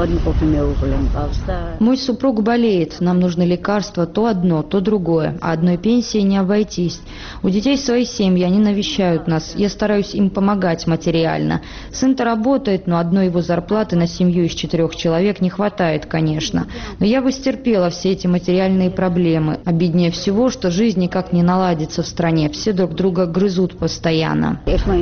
Мой супруг болеет, нам нужны лекарства, то одно, то другое, а одной пенсии не обойтись. У детей свои семьи, они навещают нас, я стараюсь им помогать материально. Сын-то работает, но одной его зарплаты на семью из 4 человек не хватает, конечно. Но я бы стерпела все эти материальные проблемы. Обиднее всего, что жизнь никак не наладится в стране. Все друг друга грызут постоянно.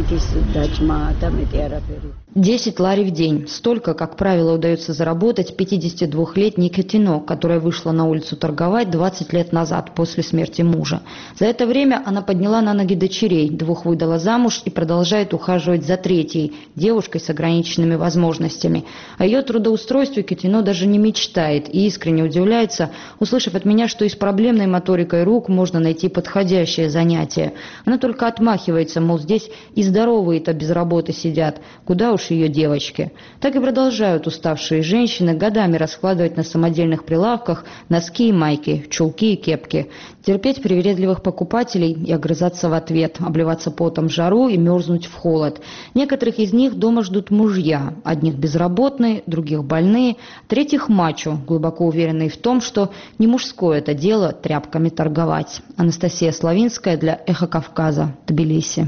10 лари в день. Столько, как правило, удается заработать 52-летней Кетино, которая вышла на улицу торговать 20 лет назад, после смерти мужа. За это время она подняла на ноги дочерей, 2 выдала замуж и продолжает ухаживать за 3-й, девушкой с ограниченными возможностями. О ее трудоустройстве Кетино даже не мечтает и искренне удивляется, услышав от меня, что и с проблемной моторикой рук можно найти подходящее занятие. Она только отмахивается, мол, здесь и здоровые-то без работы сидят, куда уж ее девочки. Так и продолжают уставшие женщины годами раскладывать на самодельных прилавках носки и майки, чулки и кепки, терпеть привередливых покупателей и огрызаться в ответ, обливаться потом в жару и мерзнуть в холод. Некоторых из них дома ждут мужья, одних безработные, других больные, третьих мачо, глубоко уверенные в том, что не мужское это дело тряпками торговать. Анастасия Славинская для «Эхо Кавказа», Тбилиси.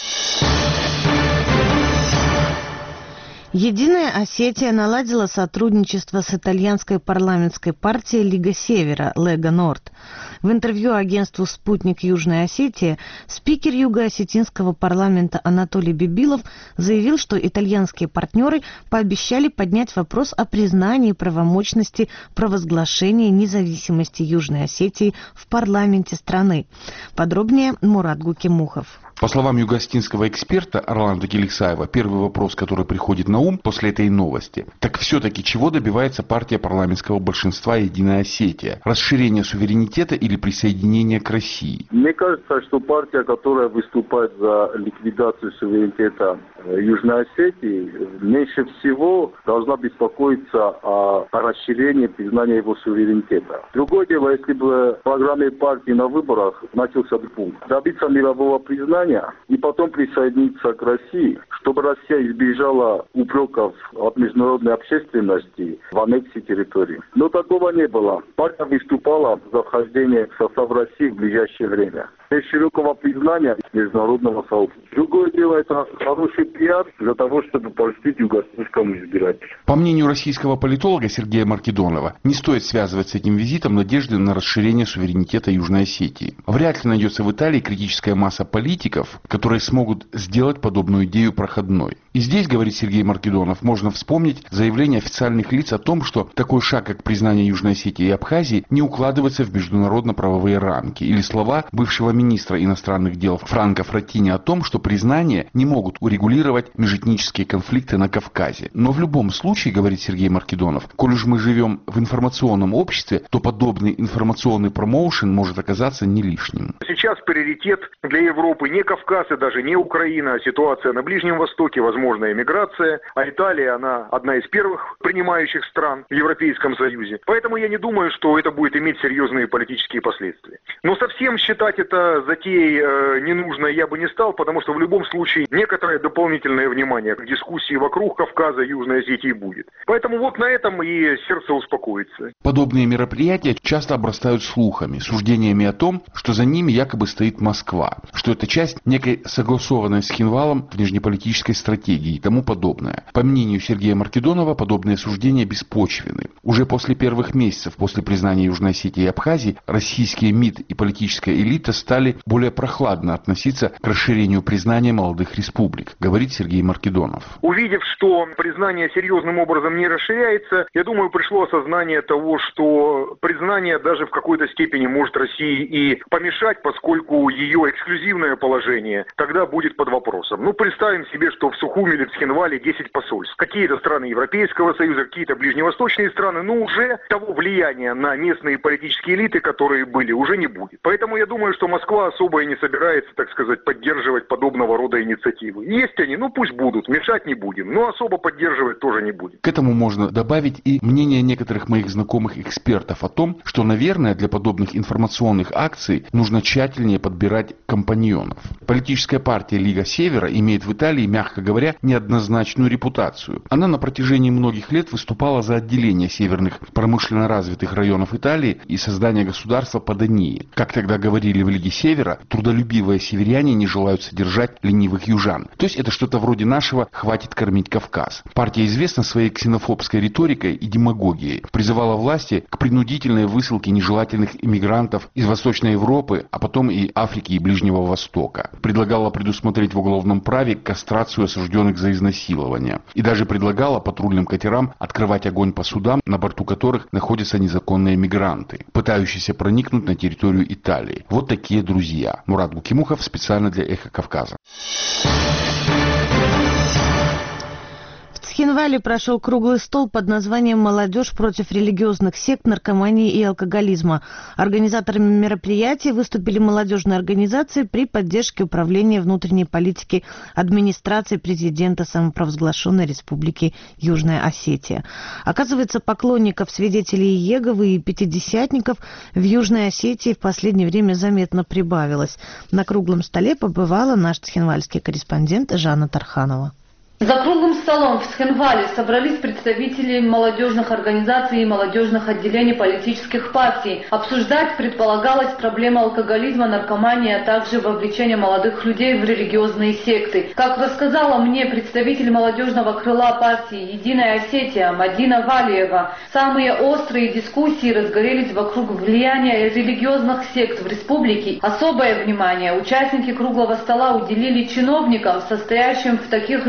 Единая Осетия наладила сотрудничество с итальянской парламентской партией Лига Севера, Лега Норд. В интервью агентству «Спутник Южной Осетии» спикер юго-осетинского парламента Анатолий Бибилов заявил, что итальянские партнеры пообещали поднять вопрос о признании правомочности провозглашения независимости Южной Осетии в парламенте страны. Подробнее Мурат Гукимухов. По словам юго-осетинского эксперта Орландо Келексаева, первый вопрос, который приходит на ум после этой новости, так все-таки чего добивается партия парламентского большинства «Единая Осетия»? Расширение суверенитета или присоединение к России? Мне кажется, что партия, которая выступает за ликвидацию суверенитета Южной Осетии меньше всего должна беспокоиться о расширении признания его суверенитета. Другое дело, если бы в программе партии на выборах начался пункт добиться мирового признания и потом присоединиться к России, чтобы Россия избежала упреков от международной общественности в аннексии территории. Но такого не было. Партия выступала за вхождение в состав России в ближайшее время. Без широкого признания международного сообщества. Другое дело, это хороший пиар для того, чтобы польстить югославскому избирателю. По мнению российского политолога Сергея Маркедонова, не стоит связывать с этим визитом надежды на расширение суверенитета Южной Осетии. Вряд ли найдется в Италии критическая масса политиков, которые смогут сделать подобную идею проходной. И здесь, говорит Сергей Маркедонов, можно вспомнить заявление официальных лиц о том, что такой шаг, как признание Южной Осетии и Абхазии, не укладывается в международно-правовые рамки. Или слова бывшего министра иностранных дел Франко Фраттини о том, что признания не могут урегулировать межэтнические конфликты на Кавказе. Но в любом случае, говорит Сергей Маркедонов, коль уж мы живем в информационном обществе, то подобный информационный промоушен может оказаться не лишним. Сейчас приоритет для Европы не Кавказ и даже не Украина, а ситуация на Ближнем Востоке, возможная миграция. А Италия, она одна из первых принимающих стран в Европейском Союзе. Поэтому я не думаю, что это будет иметь серьезные политические последствия. Но совсем считать это затеей ненужной я бы не стал, потому что в любом случае некоторое дополнительное внимание к дискуссии вокруг Кавказа и Южной Осетии будет. Поэтому вот на этом и сердце успокоится. Подобные мероприятия часто обрастают слухами, суждениями о том, что за ними якобы стоит Москва, что это часть некой согласованной с Хинвалом внешнеполитической стратегии и тому подобное. По мнению Сергея Маркедонова, подобные суждения беспочвенны. Уже после первых месяцев после признания Южной Осетии и Абхазии российские МИД и политическая элита стали более прохладно относиться к расширению признания молодых республик, говорит Сергей Маркедонов. Увидев, что признание серьезным образом не расширяется, я думаю, пришло осознание того, что признание даже в какой-то степени может России и помешать, поскольку ее эксклюзивное положение тогда будет под вопросом. Представим себе, что в Сухуми или в Цхинвале 10 посольств. Какие-то страны Европейского Союза, какие-то ближневосточные страны, но уже того влияния на местные политические элиты, которые были, уже не будет. Поэтому я думаю, что Москва особо и не собирается, так сказать, поддерживать подобного рода инициативы. Есть они, пусть будут, мешать не будем, но особо поддерживать тоже не будем. К этому можно добавить и мнение некоторых моих знакомых экспертов о том, что, наверное, для подобных информационных акций нужно тщательнее подбирать компаньонов. Политическая партия Лига Севера имеет в Италии, мягко говоря, неоднозначную репутацию. Она на протяжении многих лет выступала за отделение северных промышленно развитых районов Италии и создание государства по Дании. Как тогда говорили в Лиге Севера, трудолюбивые северяне не желают содержать ленивых южан. То есть это что-то вроде нашего «хватит кормить Кавказ». Партия известна своей ксенофобской риторикой и демагогией. Призывала власти к принудительной высылке нежелательных иммигрантов из Восточной Европы, а потом и Африки и Ближнего Востока. Предлагала предусмотреть в уголовном праве кастрацию осужденных за изнасилование. И даже предлагала патрульным катерам открывать огонь по судам, на борту которых находятся незаконные мигранты, пытающиеся проникнуть на территорию Италии. Вот такие друзья. Мурат Гукимухов специально для «Эхо Кавказа». В Цхинвале прошел круглый стол под названием «Молодежь против религиозных сект, наркомании и алкоголизма». Организаторами мероприятия выступили молодежные организации при поддержке Управления внутренней политики администрации президента самопровозглашенной Республики Южная Осетия. Оказывается, поклонников свидетелей Иеговы и пятидесятников в Южной Осетии в последнее время заметно прибавилось. На круглом столе побывала наш цхинвальский корреспондент Жанна Тарханова. За круглым столом в Цхинвале собрались представители молодежных организаций и молодежных отделений политических партий. Обсуждать предполагалась проблема алкоголизма, наркомании, а также вовлечение молодых людей в религиозные секты. Как рассказала мне представитель молодежного крыла партии «Единая Осетия» Мадина Валиева, самые острые дискуссии разгорелись вокруг влияния религиозных сект в республике. Особое внимание участники круглого стола уделили чиновникам, состоящим в таких религиозных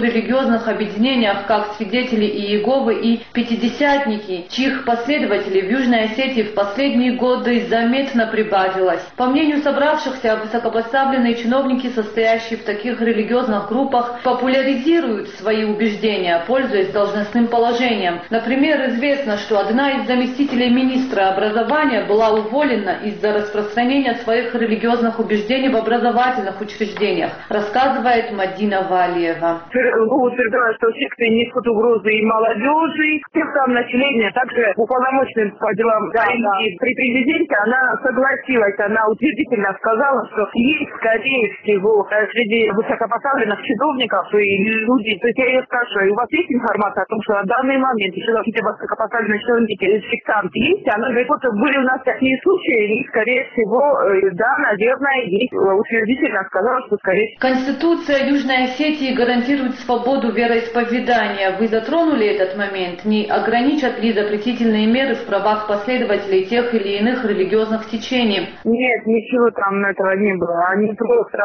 религиозных объединениях, как свидетели Иеговы и пятидесятники, чьих последователей в Южной Осетии в последние годы заметно прибавилось. По мнению собравшихся, высокопоставленные чиновники, состоящие в таких религиозных группах, популяризируют свои убеждения, пользуясь должностным положением. Например, известно, что одна из заместителей министра образования была уволена из-за распространения своих религиозных убеждений в образовательных учреждениях, рассказывает Мадина Валиева. Утверждают, что секты несут угрозы и молодежи, всем там населения. Также уполномоченным по делам религии при президенте она согласилась, она утвердительно сказала, что есть, скорее всего, среди высокопоставленных чиновников и люди. То есть я ее спрашиваю, у вас есть информация о том, что на данный момент еще какие-то высокопоставленные чиновники, сектанты есть? Она говорит, вот были у нас такие случаи, и, скорее всего, да, наверное, есть. Утвердительно сказала, что скорее всего. Конституция Южной Осетии гарантирует свободу вероисповедания. Вы затронули этот момент? Не ограничат ли запретительные меры в правах последователей тех или иных религиозных течений? Нет, ничего там этого не было. Они просто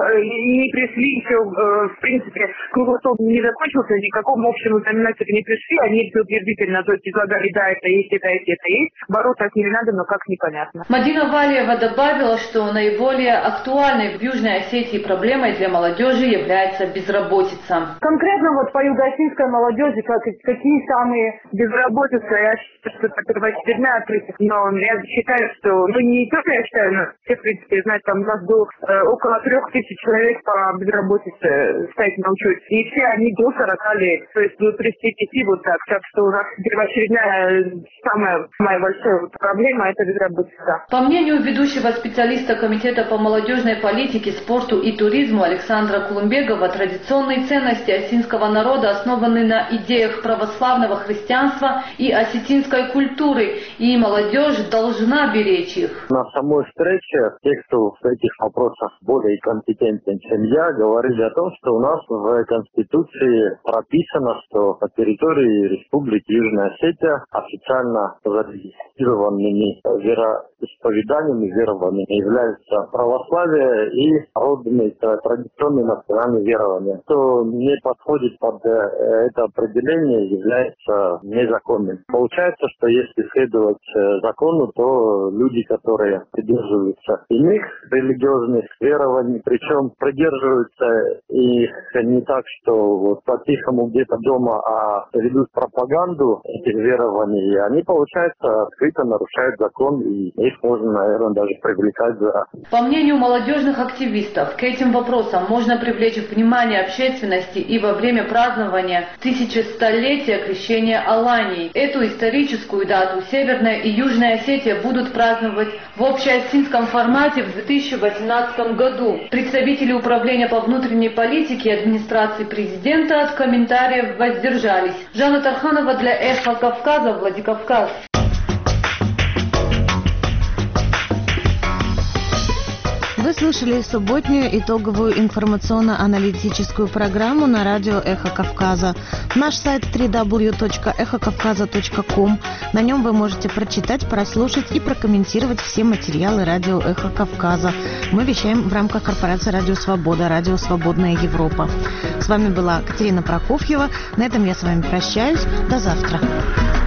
не пришли еще, в принципе, круглый стол не закончился, никакому общему знаменателю не пришли, они все утвердительно, то есть излагали, да, это есть, это есть, это есть. Бороться с ними надо, но как непонятно. Мадина Валиева добавила, что наиболее актуальной в Южной Осетии проблемой для молодежи является безработица. Конкретно вот по юго-осетинской молодежи, какие самые безработицы, я считаю, что это первоочередная причина, но я считаю, что, не только я считаю, но все, в принципе, знаете, там у нас было около 3000 человек по безработице стоять на учете, и все они до 40 лет, то есть до 35 вот так что у нас первоочередная, самая большая проблема – это безработица. По мнению ведущего специалиста Комитета по молодежной политике, спорту и туризму Александра Кулумбегова, традиционные ценности осетинского народа основаны на идеях православного христианства и осетинской культуры, и молодежь должна беречь их. На самой встрече те, кто в этих вопросах более компетентен, чем я, говорили о том, что у нас в Конституции прописано, что по территории Республики Южная Осетия официально зарегистрированными вероисповеданиями, верованиями являются православие и народные традиционные национальные верования. Кто не подходит под это определение, является незаконным. Получается, что если следовать закону, то люди, которые придерживаются иных религиозных верований, причем придерживаются их не так, что вот по-тихому где-то дома, а ведут пропаганду этих верований, они, получается, открыто нарушают закон, и их можно, наверное, даже привлекать за... По мнению молодежных активистов, к этим вопросам можно привлечь внимание общественности и во время празднования 1100-летия крещения Алании. Эту историческую дату Северная и Южная Осетия будут праздновать в общеосетинском формате в 2018 году. Представители Управления по внутренней политике и администрации президента от комментариев воздержались. Жанна Тарханова для Эхо Кавказа, Владикавказ. Вы слушали субботнюю итоговую информационно-аналитическую программу на радио «Эхо Кавказа». Наш сайт www.эхокавказа.ком. На нем вы можете прочитать, прослушать и прокомментировать все материалы радио «Эхо Кавказа». Мы вещаем в рамках корпорации «Радио Свобода», «Радио Свободная Европа». С вами была Катерина Прокофьева. На этом я с вами прощаюсь. До завтра.